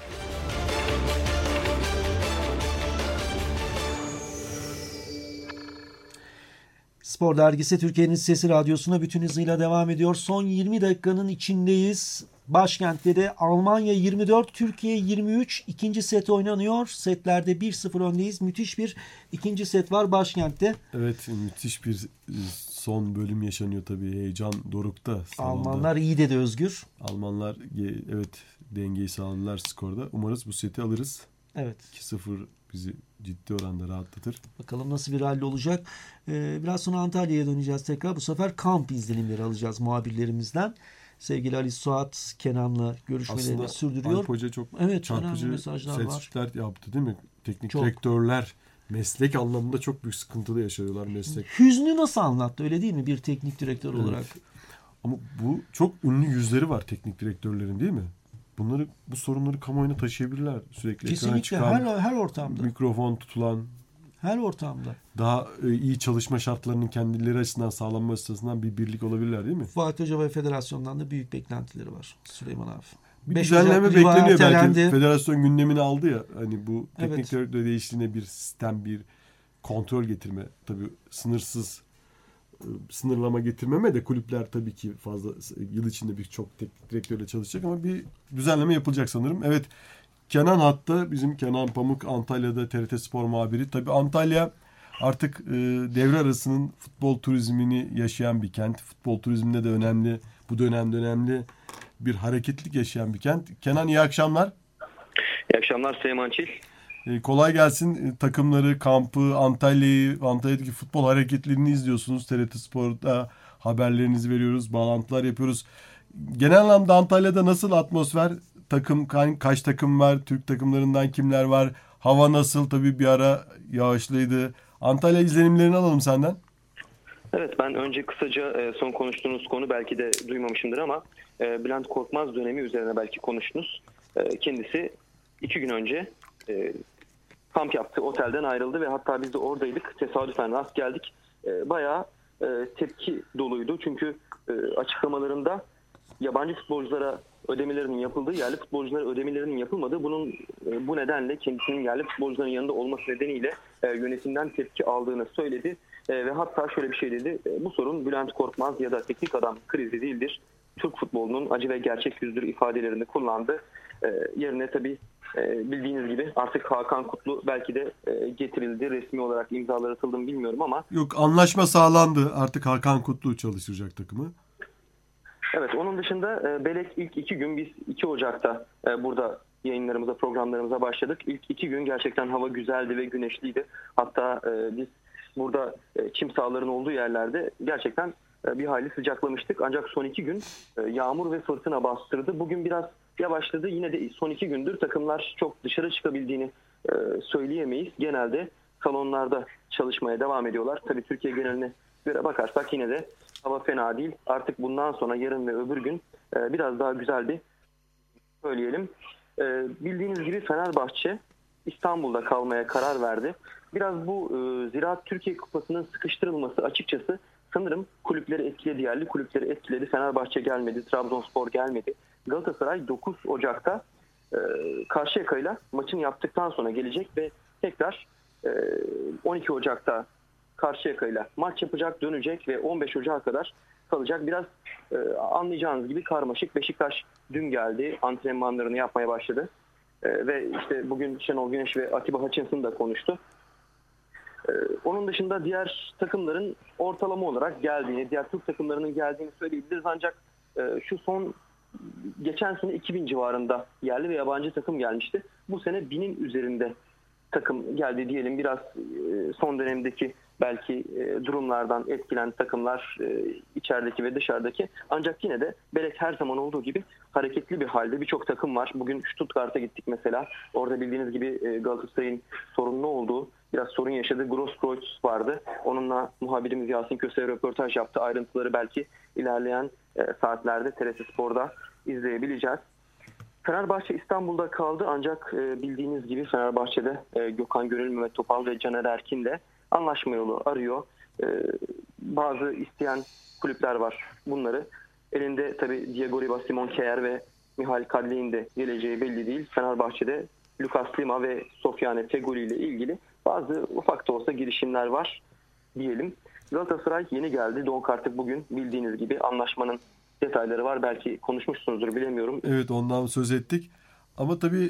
Spor Dergisi Türkiye'nin Sesi Radyosu'na bütün hızıyla devam ediyor. Son 20 dakikanın içindeyiz. Başkentte de Almanya 24, Türkiye 23. İkinci set oynanıyor. Setlerde 1-0 öndeyiz. Müthiş bir ikinci set var başkentte. Evet, müthiş bir son bölüm yaşanıyor tabii. Heyecan dorukta. Salonda. Almanlar iyi dedi Özgür. Almanlar evet dengeyi sağladılar skorda. Umarız bu seti alırız. Evet. 2-0 bizi ciddi oranda rahatlatır. Bakalım nasıl bir hal olacak. Biraz sonra Antalya'ya döneceğiz tekrar. Bu sefer kamp izlenimleri alacağız muhabirlerimizden. Sevgili Ali Suat Kenan'la görüşmelerini aslında sürdürüyor. Alp Hoca çok çarpıcı seçimler yaptı değil mi? Teknik çok. direktörler meslek anlamında çok büyük sıkıntıda yaşıyorlar meslek. Hüznü nasıl anlattı öyle değil mi bir teknik direktör olarak? Ama bu çok ünlü yüzleri var teknik direktörlerin değil mi? Bu sorunları kamuoyuna taşıyabilirler. Sürekli ekrana çıkan, her ortamda. mikrofon tutulan, her ortamda. Daha iyi çalışma şartlarının kendileri açısından sağlanması açısından bir birlik olabilirler değil mi? Fatih Hoca ve federasyondan da büyük beklentileri var Süleyman abi. Bir düzenleme bekleniyor belki. Federasyon gündemini aldı ya. Hani bu teknik direktör değiştiğine bir sistem, bir kontrol getirme. Tabii sınırlama getirmeme de kulüpler tabii ki fazla yıl içinde birçok teknik direktörle çalışacak ama bir düzenleme yapılacak sanırım. Evet, Kenan hatta bizim Kenan Pamuk Antalya'da TRT Spor muhabiri. Tabii Antalya artık devre arasının futbol turizmini yaşayan bir kent. Futbol turizminde de önemli, bu dönemde önemli bir hareketlilik yaşayan bir kent. Kenan iyi akşamlar. İyi akşamlar Süleyman Çil. Kolay gelsin. Takımları, kampı, Antalya'daki futbol hareketliliğini izliyorsunuz. TRT Spor'da haberlerinizi veriyoruz, bağlantılar yapıyoruz. Genel anlamda Antalya'da nasıl atmosfer? Kaç takım var? Türk takımlarından kimler var? Hava nasıl? Tabii bir ara yağışlıydı. Antalya izlenimlerini alalım senden. Evet, ben önce kısaca son konuştuğunuz konu belki de duymamışımdır ama Bülent Korkmaz dönemi üzerine belki konuştunuz. Kendisi 2 gün önce kamp yaptığı otelden ayrıldı ve hatta biz de oradaydık. Tesadüfen rast geldik. Bayağı tepki doluydu. Çünkü açıklamalarında yabancı futbolculara ödemelerinin yapıldığı, yerli futbolculara ödemelerinin yapılmadığı, bu nedenle kendisinin yerli futbolcuların yanında olması nedeniyle yönetimden tepki aldığını söyledi. Ve hatta şöyle bir şey dedi. Bu sorun Bülent Korkmaz ya da teknik adam krizi değildir. Türk futbolunun acı ve gerçek yüzdür ifadelerini kullandı. Yerine tabii bildiğiniz gibi artık Hakan Kutlu belki de getirildi. Resmi olarak imzalar atıldı mı bilmiyorum ama. Yok, anlaşma sağlandı. Artık Hakan Kutlu çalıştıracak takımı. Evet, onun dışında Belek ilk 2 gün biz 2 Ocak'ta burada yayınlarımıza, programlarımıza başladık. İlk 2 gün gerçekten hava güzeldi ve güneşliydi. Hatta biz burada çim sahalarının olduğu yerlerde gerçekten bir hayli sıcaklamıştık. Ancak son 2 gün yağmur ve fırtına bastırdı. Bugün biraz yavaşladı. Yine de son 2 gündür takımlar çok dışarı çıkabildiğini söyleyemeyiz. Genelde salonlarda çalışmaya devam ediyorlar. Tabii Türkiye geneline göre bakarsak yine de hava fena değil. Artık bundan sonra yarın ve öbür gün biraz daha güzel bir söyleyelim. Bildiğiniz gibi Fenerbahçe İstanbul'da kalmaya karar verdi. Biraz bu Ziraat Türkiye Kupası'nın sıkıştırılması açıkçası sanırım kulüpleri etkiledi, yerli kulüpleri etkiledi. Fenerbahçe gelmedi, Trabzonspor gelmedi. Galatasaray 9 Ocak'ta Karşıyaka'yla maçını yaptıktan sonra gelecek ve tekrar 12 Ocak'ta Karşıyaka'yla maç yapacak, dönecek ve 15 Ocak'a kadar kalacak. Biraz anlayacağınız gibi karmaşık. Beşiktaş dün geldi, antrenmanlarını yapmaya başladı. Ve işte bugün Şenol Güneş ve Atiba Hutchinson da konuştu. Onun dışında diğer takımların ortalama olarak geldiğini, diğer Türk takımlarının geldiğini söyleyebiliriz. Ancak şu son geçen sene 2000 civarında yerli ve yabancı takım gelmişti. Bu sene 1000'in üzerinde takım geldi diyelim. Biraz son dönemdeki belki durumlardan etkilen takımlar içerideki ve dışarıdaki. Ancak yine de Belek her zaman olduğu gibi hareketli bir halde. Birçok takım var. Bugün Stuttgart'a gittik mesela. Orada bildiğiniz gibi Galatasaray'ın sorunlu olduğu, biraz sorun yaşadığı Grosskreutz vardı. Onunla muhabirimiz Yasin Köse röportaj yaptı. Ayrıntıları belki ilerleyen saatlerde TRT Spor'da izleyebileceğiz. Fenerbahçe İstanbul'da kaldı ancak bildiğiniz gibi Fenerbahçe'de Gökhan Gönül, Mehmet Topal ve Caner Erkin de anlaşma yolu arıyor. Bazı isteyen kulüpler var bunları. Elinde tabii Diego Ribas, Simon Kjaer ve Mihail Kadri'nin de geleceği belli değil. Fenerbahçe'de Lucas Lima ve Sofiane Fegoli ile ilgili bazı ufak da olsa girişimler var diyelim. Galatasaray yeni geldi. Donk artık bugün bildiğiniz gibi anlaşmanın detayları var. Belki konuşmuşsunuzdur, bilemiyorum. Evet, ondan söz ettik. Ama tabii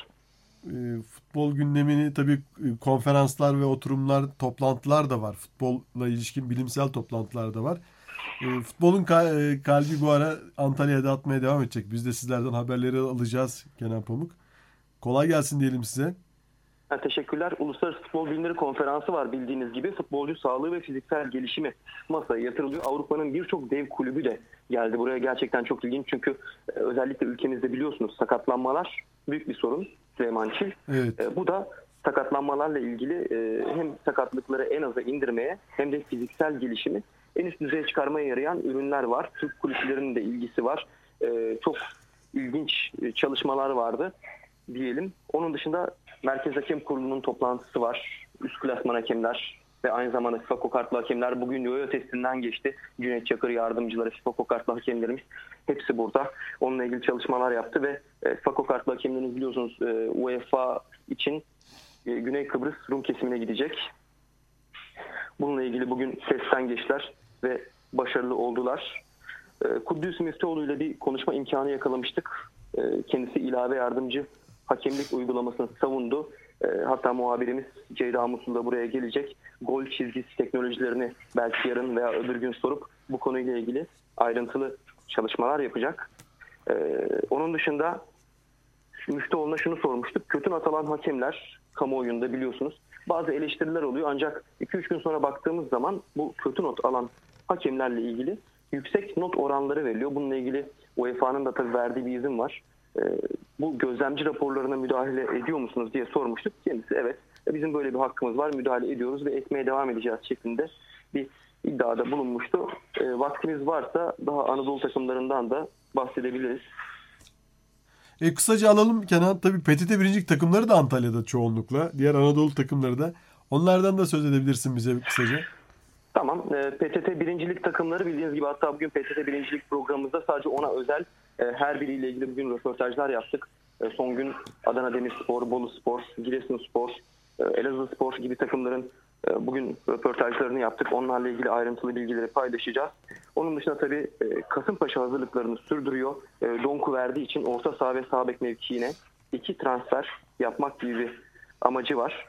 futbol gündemini tabii konferanslar ve oturumlar, toplantılar da var. Futbolla ilişkin bilimsel toplantılar da var. Futbolun kalbi bu ara Antalya'da atmaya devam edecek. Biz de sizlerden haberleri alacağız Kenan Pamuk. Kolay gelsin diyelim size. Teşekkürler. Uluslararası Futbol Bilimleri Konferansı var bildiğiniz gibi. Futbolcu sağlığı ve fiziksel gelişimi masaya yatırılıyor. Avrupa'nın birçok dev kulübü de geldi buraya. Gerçekten çok ilginç çünkü özellikle ülkemizde biliyorsunuz sakatlanmalar büyük bir sorun. Süleyman Çil. Evet. Bu da sakatlanmalarla ilgili hem sakatlıkları en aza indirmeye hem de fiziksel gelişimi en üst düzeye çıkarmaya yarayan ürünler var. Türk kulüplerinin de ilgisi var. Çok ilginç çalışmalar vardı diyelim. Onun dışında Merkez Hakem Kurulu'nun toplantısı var. Üst klasman hakemler ve aynı zamanda FIFA kokartlı hakemler bugün yoyo testinden geçti. Cüneyt Çakır yardımcıları, FIFA kokartlı hakemlerimiz hepsi burada. Onunla ilgili çalışmalar yaptı ve FIFA kokartlı hakemleriniz biliyorsunuz UEFA için Güney Kıbrıs Rum kesimine gidecek. Bununla ilgili bugün testten geçtiler ve başarılı oldular. Kuddüs Müftüoğlu ile bir konuşma imkanı yakalamıştık. Kendisi ilave yardımcı hakemlik uygulamasını savundu. Hatta muhabirimiz Ceyda Musul da buraya gelecek. Gol çizgisi teknolojilerini belki yarın veya öbür gün sorup bu konuyla ilgili ayrıntılı çalışmalar yapacak. Onun dışında Müftüoğlu'na şunu sormuştuk. Kötü not alan hakemler kamuoyunda biliyorsunuz bazı eleştiriler oluyor. Ancak 2-3 gün sonra baktığımız zaman bu kötü not alan hakemlerle ilgili yüksek not oranları veriliyor. Bununla ilgili UEFA'nın da tabii verdiği bir izin var. Bu gözlemci raporlarına müdahale ediyor musunuz diye sormuştuk. Kendisi evet bizim böyle bir hakkımız var, müdahale ediyoruz ve etmeye devam edeceğiz şeklinde bir iddiada bulunmuştu. Vaktimiz varsa daha Anadolu takımlarından da bahsedebiliriz. Kısaca alalım Kenan. Tabii PTT birincilik takımları da Antalya'da çoğunlukla. Diğer Anadolu takımları da. Onlardan da söz edebilirsin bize kısaca. Tamam. PTT birincilik takımları bildiğiniz gibi hatta bugün PTT birincilik programımızda sadece ona özel her biriyle ilgili bugün röportajlar yaptık. Son gün Adana Demirspor, Boluspor, Giresunspor, Elazığspor gibi takımların bugün röportajlarını yaptık. Onlarla ilgili ayrıntılı bilgileri paylaşacağız. Onun dışında tabii Kasımpaşa hazırlıklarını sürdürüyor. Donk'u verdiği için orta saha ve sağ bek mevkiine 2 transfer yapmak gibi bir amacı var.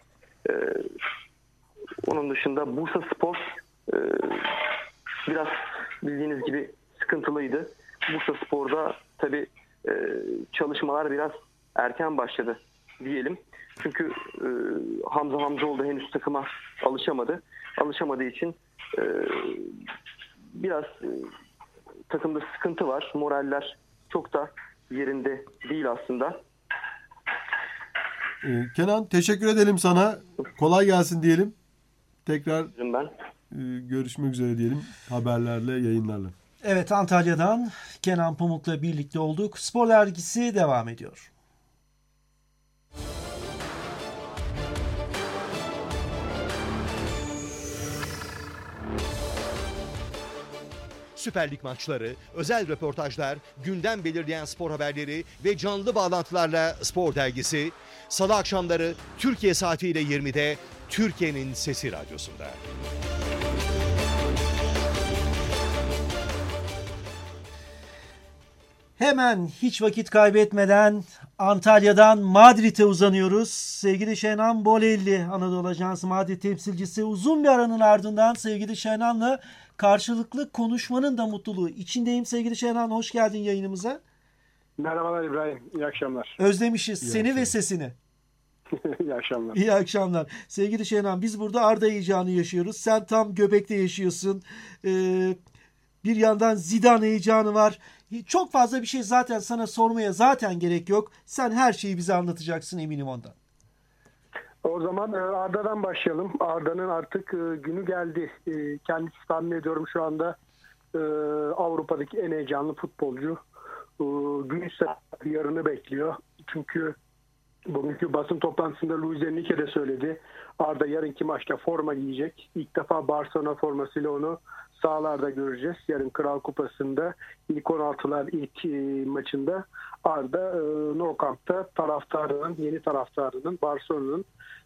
Onun dışında Bursaspor biraz bildiğiniz gibi sıkıntılıydı. Bursaspor'da tabii çalışmalar biraz erken başladı diyelim. Çünkü Hamza Hamzoğlu da henüz takıma alışamadı. Alışamadığı için biraz takımda sıkıntı var. Moraller çok da yerinde değil aslında. Kenan, teşekkür edelim sana. Kolay gelsin diyelim. Tekrar Ben görüşmek üzere diyelim haberlerle, yayınlarla. Evet, Antalya'dan Kenan Pamuk'la birlikte olduk. Spor Dergisi devam ediyor. Süper Lig maçları, özel röportajlar, gündem belirleyen spor haberleri ve canlı bağlantılarla Spor Dergisi Salı akşamları Türkiye saatiyle 20'de Türkiye'nin Sesi Radyosu'nda. Hemen hiç vakit kaybetmeden Antalya'dan Madrid'e uzanıyoruz. Sevgili Şenan Bolelli, Anadolu Ajansı Madrid temsilcisi, uzun bir aranın ardından sevgili Şenan'la karşılıklı konuşmanın da mutluluğu içindeyim. Sevgili Şenan, hoş geldin yayınımıza. Merhabalar İbrahim, iyi akşamlar. Özlemişiz İyi seni akşamlar. ve sesini. İyi akşamlar. İyi akşamlar. Sevgili Şenan, biz burada Arda heyecanı yaşıyoruz. Sen tam göbekte yaşıyorsun. Bir yandan Zidane heyecanı var. Çok fazla bir şey zaten sana sormaya zaten gerek yok. Sen her şeyi bize anlatacaksın, eminim ondan. O zaman Arda'dan başlayalım. Arda'nın artık günü geldi. Kendisi tahmin ediyorum şu anda Avrupa'daki en heyecanlı futbolcu. Gün yarını bekliyor. Çünkü bugünkü basın toplantısında Luis Enrique de söyledi. Arda yarınki maçta forma giyecek. İlk defa Barcelona formasıyla onu sahalarda göreceğiz. Yarın Kral Kupası'nda ilk 16'lar ilk maçında Arda Nou Camp'ta yeni taraftarının Barcelona'nın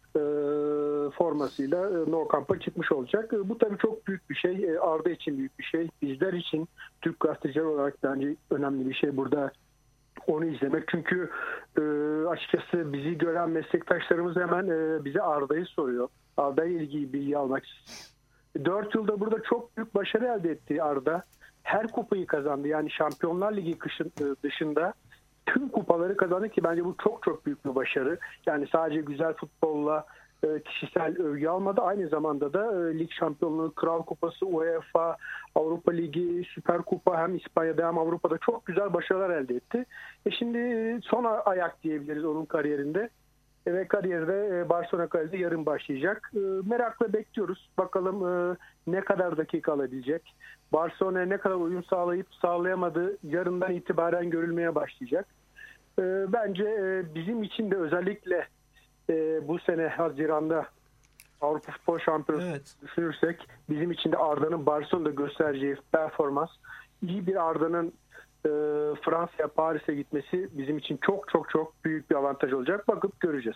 formasıyla Nou Camp'a çıkmış olacak. Bu tabii çok büyük bir şey. Arda için büyük bir şey. Bizler için Türk gazeteciler olarak bence önemli bir şey burada onu izlemek. Çünkü açıkçası bizi gören meslektaşlarımız hemen bize Arda'yı soruyor. Arda'yla ilgili bilgi almak istiyor. 4 yılda burada çok büyük başarı elde etti Arda. Her kupayı kazandı. Yani Şampiyonlar Ligi dışında tüm kupaları kazandı ki bence bu çok çok büyük bir başarı. Yani sadece güzel futbolla kişisel övgü almadı. Aynı zamanda da lig şampiyonluğu, Kral Kupası, UEFA, Avrupa Ligi, Süper Kupa hem İspanya'da hem Avrupa'da çok güzel başarılar elde etti. Şimdi son ayak diyebiliriz onun kariyerinde. Ve kariyerde Barcelona kariyeri yarın başlayacak. Merakla bekliyoruz. Bakalım ne kadar dakika alabilecek. Barcelona'ya ne kadar uyum sağlayıp sağlayamadığı yarından itibaren görülmeye başlayacak. Bence bizim için de özellikle bu sene Haziran'da Avrupa Futbol Şampiyonası düşünürsek bizim için de Arda'nın Barcelona'da göstereceği performans, iyi bir Arda'nın Fransa'ya, Paris'e gitmesi bizim için çok çok çok büyük bir avantaj olacak. Bakıp göreceğiz.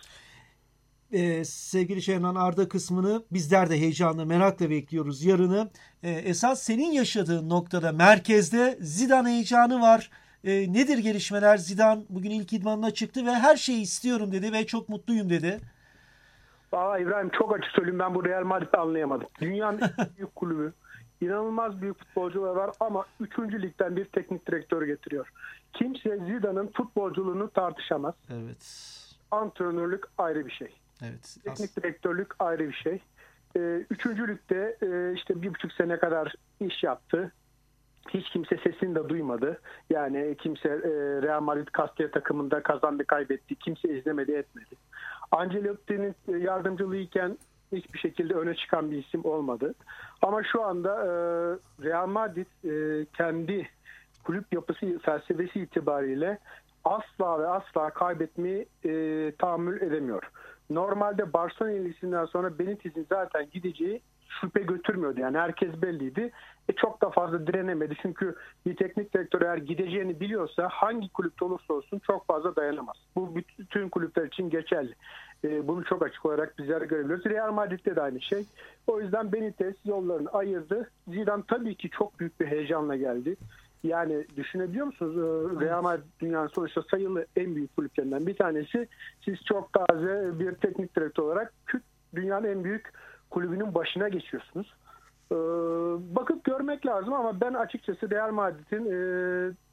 Sevgili Şenan, Arda kısmını bizler de heyecanla, merakla bekliyoruz yarını. Esas senin yaşadığın noktada, merkezde Zidane heyecanı var. Nedir gelişmeler? Zidane bugün ilk idmanına çıktı ve her şeyi istiyorum dedi ve çok mutluyum dedi. İbrahim, çok açık söyleyeyim, ben bu Real Madrid'i anlayamadım. Dünyanın en büyük kulübü. İnanılmaz büyük futbolcular var ama 3. ligden bir teknik direktör getiriyor. Kimse Zidane'ın futbolculuğunu tartışamaz. Evet. Antrenörlük ayrı bir şey. Evet. Teknik direktörlük ayrı bir şey. 3. ligde işte 1,5 sene kadar iş yaptı. Hiç kimse sesini de duymadı. Yani kimse Real Madrid Castilla takımında kazandı, kaybetti. Kimse izlemedi, etmedi. Ancelotti'nin yardımcılığıyken hiçbir şekilde öne çıkan bir isim olmadı. Ama şu anda Real Madrid kendi kulüp yapısı, felsefesi itibariyle asla ve asla kaybetmeyi tahammül edemiyor. Normalde Barcelona yenilgisinden sonra Benitez'in zaten gideceği şüphe götürmüyordu. Yani herkes belliydi. Çok da fazla direnemedi. Çünkü bir teknik direktör eğer gideceğini biliyorsa hangi kulüpte olursa olsun çok fazla dayanamaz. Bu bütün kulüpler için geçerli. Bunu çok açık olarak bizler görebiliyoruz. Real Madrid'de de aynı şey. O yüzden Benitez yollarını ayırdı. Zidane tabii ki çok büyük bir heyecanla geldi. Yani düşünebiliyor musunuz? Real Madrid dünyanın sonuçta sayılı en büyük kulüplerinden bir tanesi. Siz çok taze bir teknik direktör olarak dünyanın en büyük kulübünün başına geçiyorsunuz. Bakıp görmek lazım ama ben açıkçası Real Madrid'in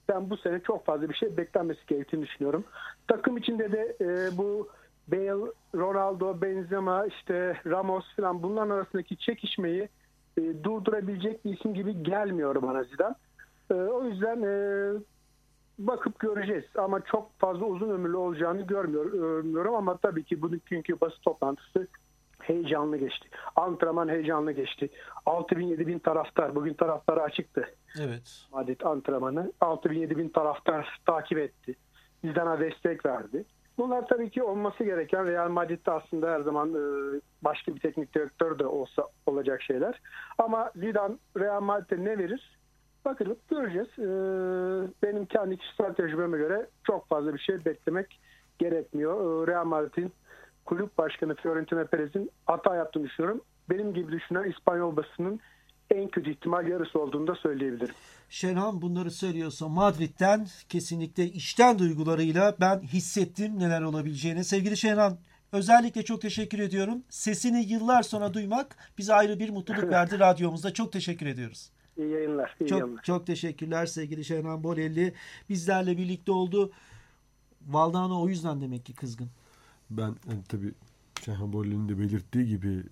ben bu sene çok fazla bir şey beklenmesi gerektiğini düşünüyorum. Takım içinde de bu Bale, Ronaldo, Benzema, işte Ramos falan bunların arasındaki çekişmeyi durdurabilecek bir isim gibi gelmiyor bana Zidane. O yüzden bakıp göreceğiz. Ama çok fazla uzun ömürlü olacağını görmüyorum. Ama tabii ki bugünkü basın toplantısı heyecanlı geçti. Antrenman heyecanlı geçti. 6.000-7.000 taraftar. Bugün taraftarı açıktı. Evet. Madrid antrenmanı. 6.000-7.000 taraftar takip etti. Zidane'a destek verdi. Bunlar tabii ki olması gereken, Real Madrid'de aslında her zaman başka bir teknik direktör de olsa olacak şeyler. Ama Zidane Real Madrid'de ne verir? Bakılıp göreceğiz. Benim kendi kişisel tecrübeme göre çok fazla bir şey beklemek gerekmiyor. Real Madrid'in kulüp başkanı Florentino Perez'in hata yaptığını düşünüyorum. Benim gibi düşünen İspanyol basının en kötü ihtimal yarısı olduğunu da söyleyebilirim. Şenhan bunları söylüyorsa Madrid'den kesinlikle içten duygularıyla ben hissettim neler olabileceğini. Sevgili Şenhan, özellikle çok teşekkür ediyorum. Sesini yıllar sonra duymak bize ayrı bir mutluluk verdi radyomuzda. Çok teşekkür ediyoruz. İyi yayınlar. Çok teşekkürler sevgili Şenhan Borelli. Bizlerle birlikte oldu. Valdano o yüzden demek ki kızgın. Ben tabii Şenhan Borelli'nin de belirttiği gibi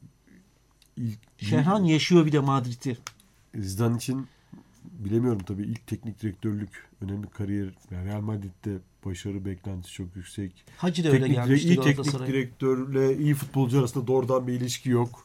Şenhan yaşıyor bir de Madrid'i. Zidane için bilemiyorum tabii, ilk teknik direktörlük önemli kariyer. Yani Real Madrid'de başarı beklentisi çok yüksek. Hacı da öyle gelmişti. İyi teknik direktörle iyi futbolcu arasında doğrudan bir ilişki yok.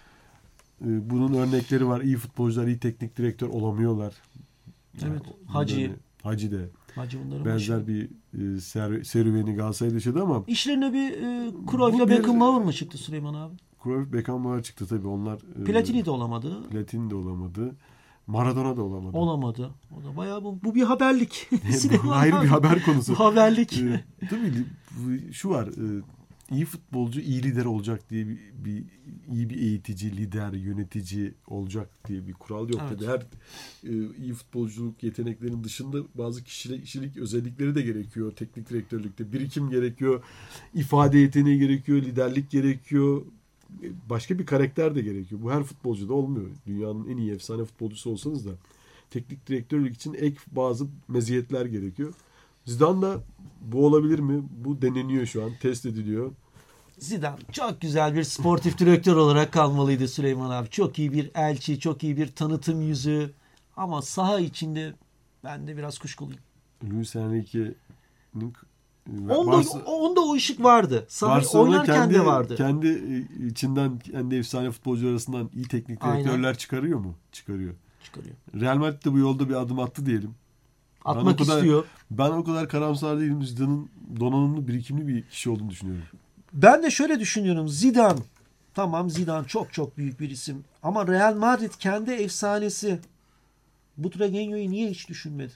Bunun örnekleri var. İyi futbolcular iyi teknik direktör olamıyorlar. Evet. Yani, Hacı benzer bir serüveni Galatasaray'da yaşadı ama işlerine bir Cruyff'la Beckenbauer mı çıktı Süleyman abi? Cruyff, Beckenbauer çıktı tabii. Onlar Platini de olamadı. Platini de olamadı. Maradona da olamadı. Olamadı. O da bayağı bu bir haberlik. Ayrı bir haber konusu. Haberlik. Tabii şu var. İyi futbolcu iyi lider olacak diye iyi bir eğitici, lider, yönetici olacak diye bir kural yok. Evet. Tabii her iyi futbolculuk yeteneklerinin dışında bazı kişilik özellikleri de gerekiyor teknik direktörlükte. Birikim gerekiyor, ifade yeteneği gerekiyor, liderlik gerekiyor. Başka bir karakter de gerekiyor. Bu her futbolcuda olmuyor. Dünyanın en iyi efsane futbolcusu olsanız da teknik direktörlük için ek bazı meziyetler gerekiyor. Zidane'da bu olabilir mi? Bu deneniyor şu an. Test ediliyor. Zidane çok güzel bir sportif direktör olarak kalmalıydı Süleyman abi. Çok iyi bir elçi, çok iyi bir tanıtım yüzü. Ama saha içinde ben de biraz kuşkuluyum. Luis Enrique'nin onda o ışık vardı. Saha oynarken de vardı. Kendi içinden kendi efsane futbolcu arasından iyi teknik direktörler çıkarıyor mu? Çıkarıyor. Real Madrid de bu yolda bir adım attı diyelim. Atmak istiyor. Ben o kadar karamsar değilim. Zidane'ın donanımlı, birikimli bir kişi olduğunu düşünüyorum. Ben de şöyle düşünüyorum. Zidane, tamam Zidane çok büyük bir isim. Ama Real Madrid kendi efsanesi. Butragueño'yu niye hiç düşünmedi?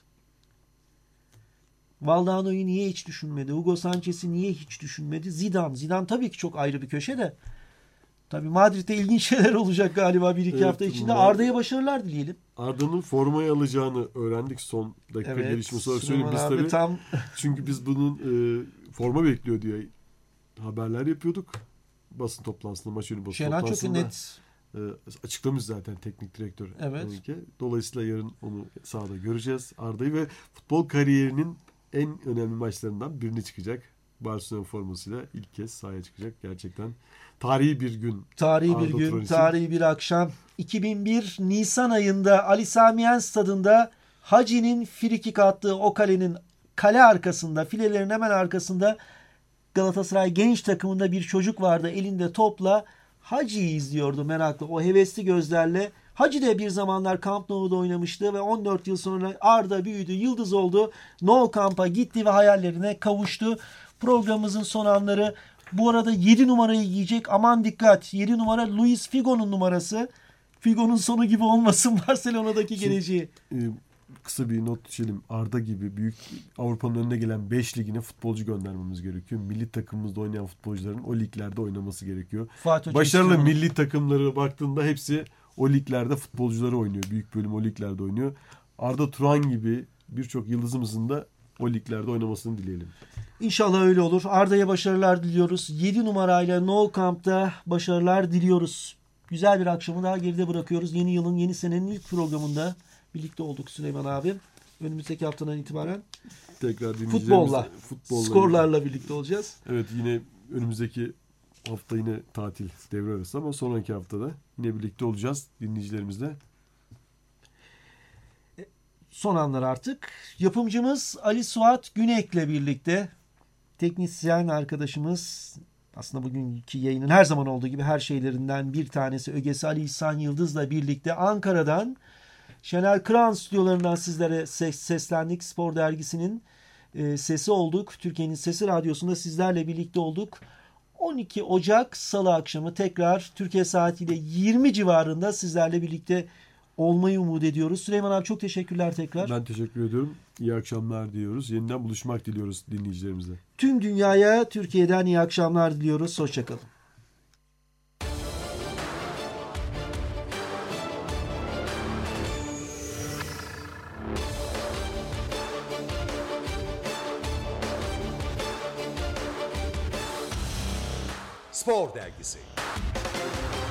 Valdano'yu niye hiç düşünmedi? Hugo Sanchez'i niye hiç düşünmedi? Zidane tabii ki çok ayrı bir köşe de. Tabii Madrid'de ilginç şeyler olacak galiba 1-2 hafta içinde. Arda'ya başarılar dileyelim. Arda'nın formayı alacağını öğrendik son dakika gelişmesi olarak söyleyeyim. Biz tabii, çünkü biz bunun forma bekliyor diye haberler yapıyorduk. Basın toplantısında, maç önü basın toplantısında. Net açıklamış zaten teknik direktör. Evet. Dolayısıyla yarın onu sahada göreceğiz Arda'yı ve futbol kariyerinin en önemli maçlarından birini çıkacak. Barcelona formasıyla ilk kez sahaya çıkacak. Gerçekten tarihi bir gün. Tarihi bir akşam. 2001 Nisan ayında Ali Sami Yen stadında Hacı'nin frikik attığı o kalenin kale arkasında, filelerin hemen arkasında Galatasaray genç takımında bir çocuk vardı. Elinde topla Hacı'yı izliyordu meraklı. O hevesli gözlerle. Hacı da bir zamanlar Camp Nou'da oynamıştı ve 14 yıl sonra Arda büyüdü, yıldız oldu. Nou Camp'a gitti ve hayallerine kavuştu. Programımızın son anları. Bu arada 7 numarayı giyecek. Aman dikkat. 7 numara Luis Figo'nun numarası. Figo'nun sonu gibi olmasın Barcelona'daki geleceği. Kısa bir not düşelim. Arda gibi büyük Avrupa'nın önüne gelen 5 ligine futbolcu göndermemiz gerekiyor. Milli takımımızda oynayan futbolcuların o liglerde oynaması gerekiyor. Başarılı milli takımlara baktığında hepsi o liglerde futbolcuları oynuyor. Büyük bölüm o liglerde oynuyor. Arda Turan gibi birçok yıldızımızın da o liglerde oynamasını dileyelim. İnşallah öyle olur. Arda'ya başarılar diliyoruz. 7 numarayla Nou Camp'ta başarılar diliyoruz. Güzel bir akşamı daha geride bırakıyoruz. Yeni yılın, yeni senenin ilk programında birlikte olduk Süleyman abi. önümüzdeki haftadan itibaren Tekrar futbolla, skorlarla birlikte olacağız. Evet, yine önümüzdeki hafta yine tatil, devre arası, ama sonraki haftada yine birlikte olacağız dinleyicilerimizle. Son anlar artık. Yapımcımız Ali Suat Günek'le birlikte, teknisyen arkadaşımız, aslında bugünkü yayının her zaman olduğu gibi her şeylerinden bir tanesi ögesi Ali İhsan Yıldız'la birlikte Ankara'dan Şener Kıran stüdyolarından sizlere seslendik. Spor Dergisi'nin sesi olduk. Türkiye'nin Sesi Radyosu'nda sizlerle birlikte olduk. 12 Ocak Salı akşamı tekrar Türkiye saatiyle 20 civarında sizlerle birlikte olmayı umut ediyoruz. Süleyman abi çok teşekkürler tekrar. Ben teşekkür ediyorum. İyi akşamlar diyoruz. Yeniden buluşmak diliyoruz dinleyicilerimizle. Tüm dünyaya Türkiye'den iyi akşamlar diliyoruz. Hoşçakalın. Spor Dergisi.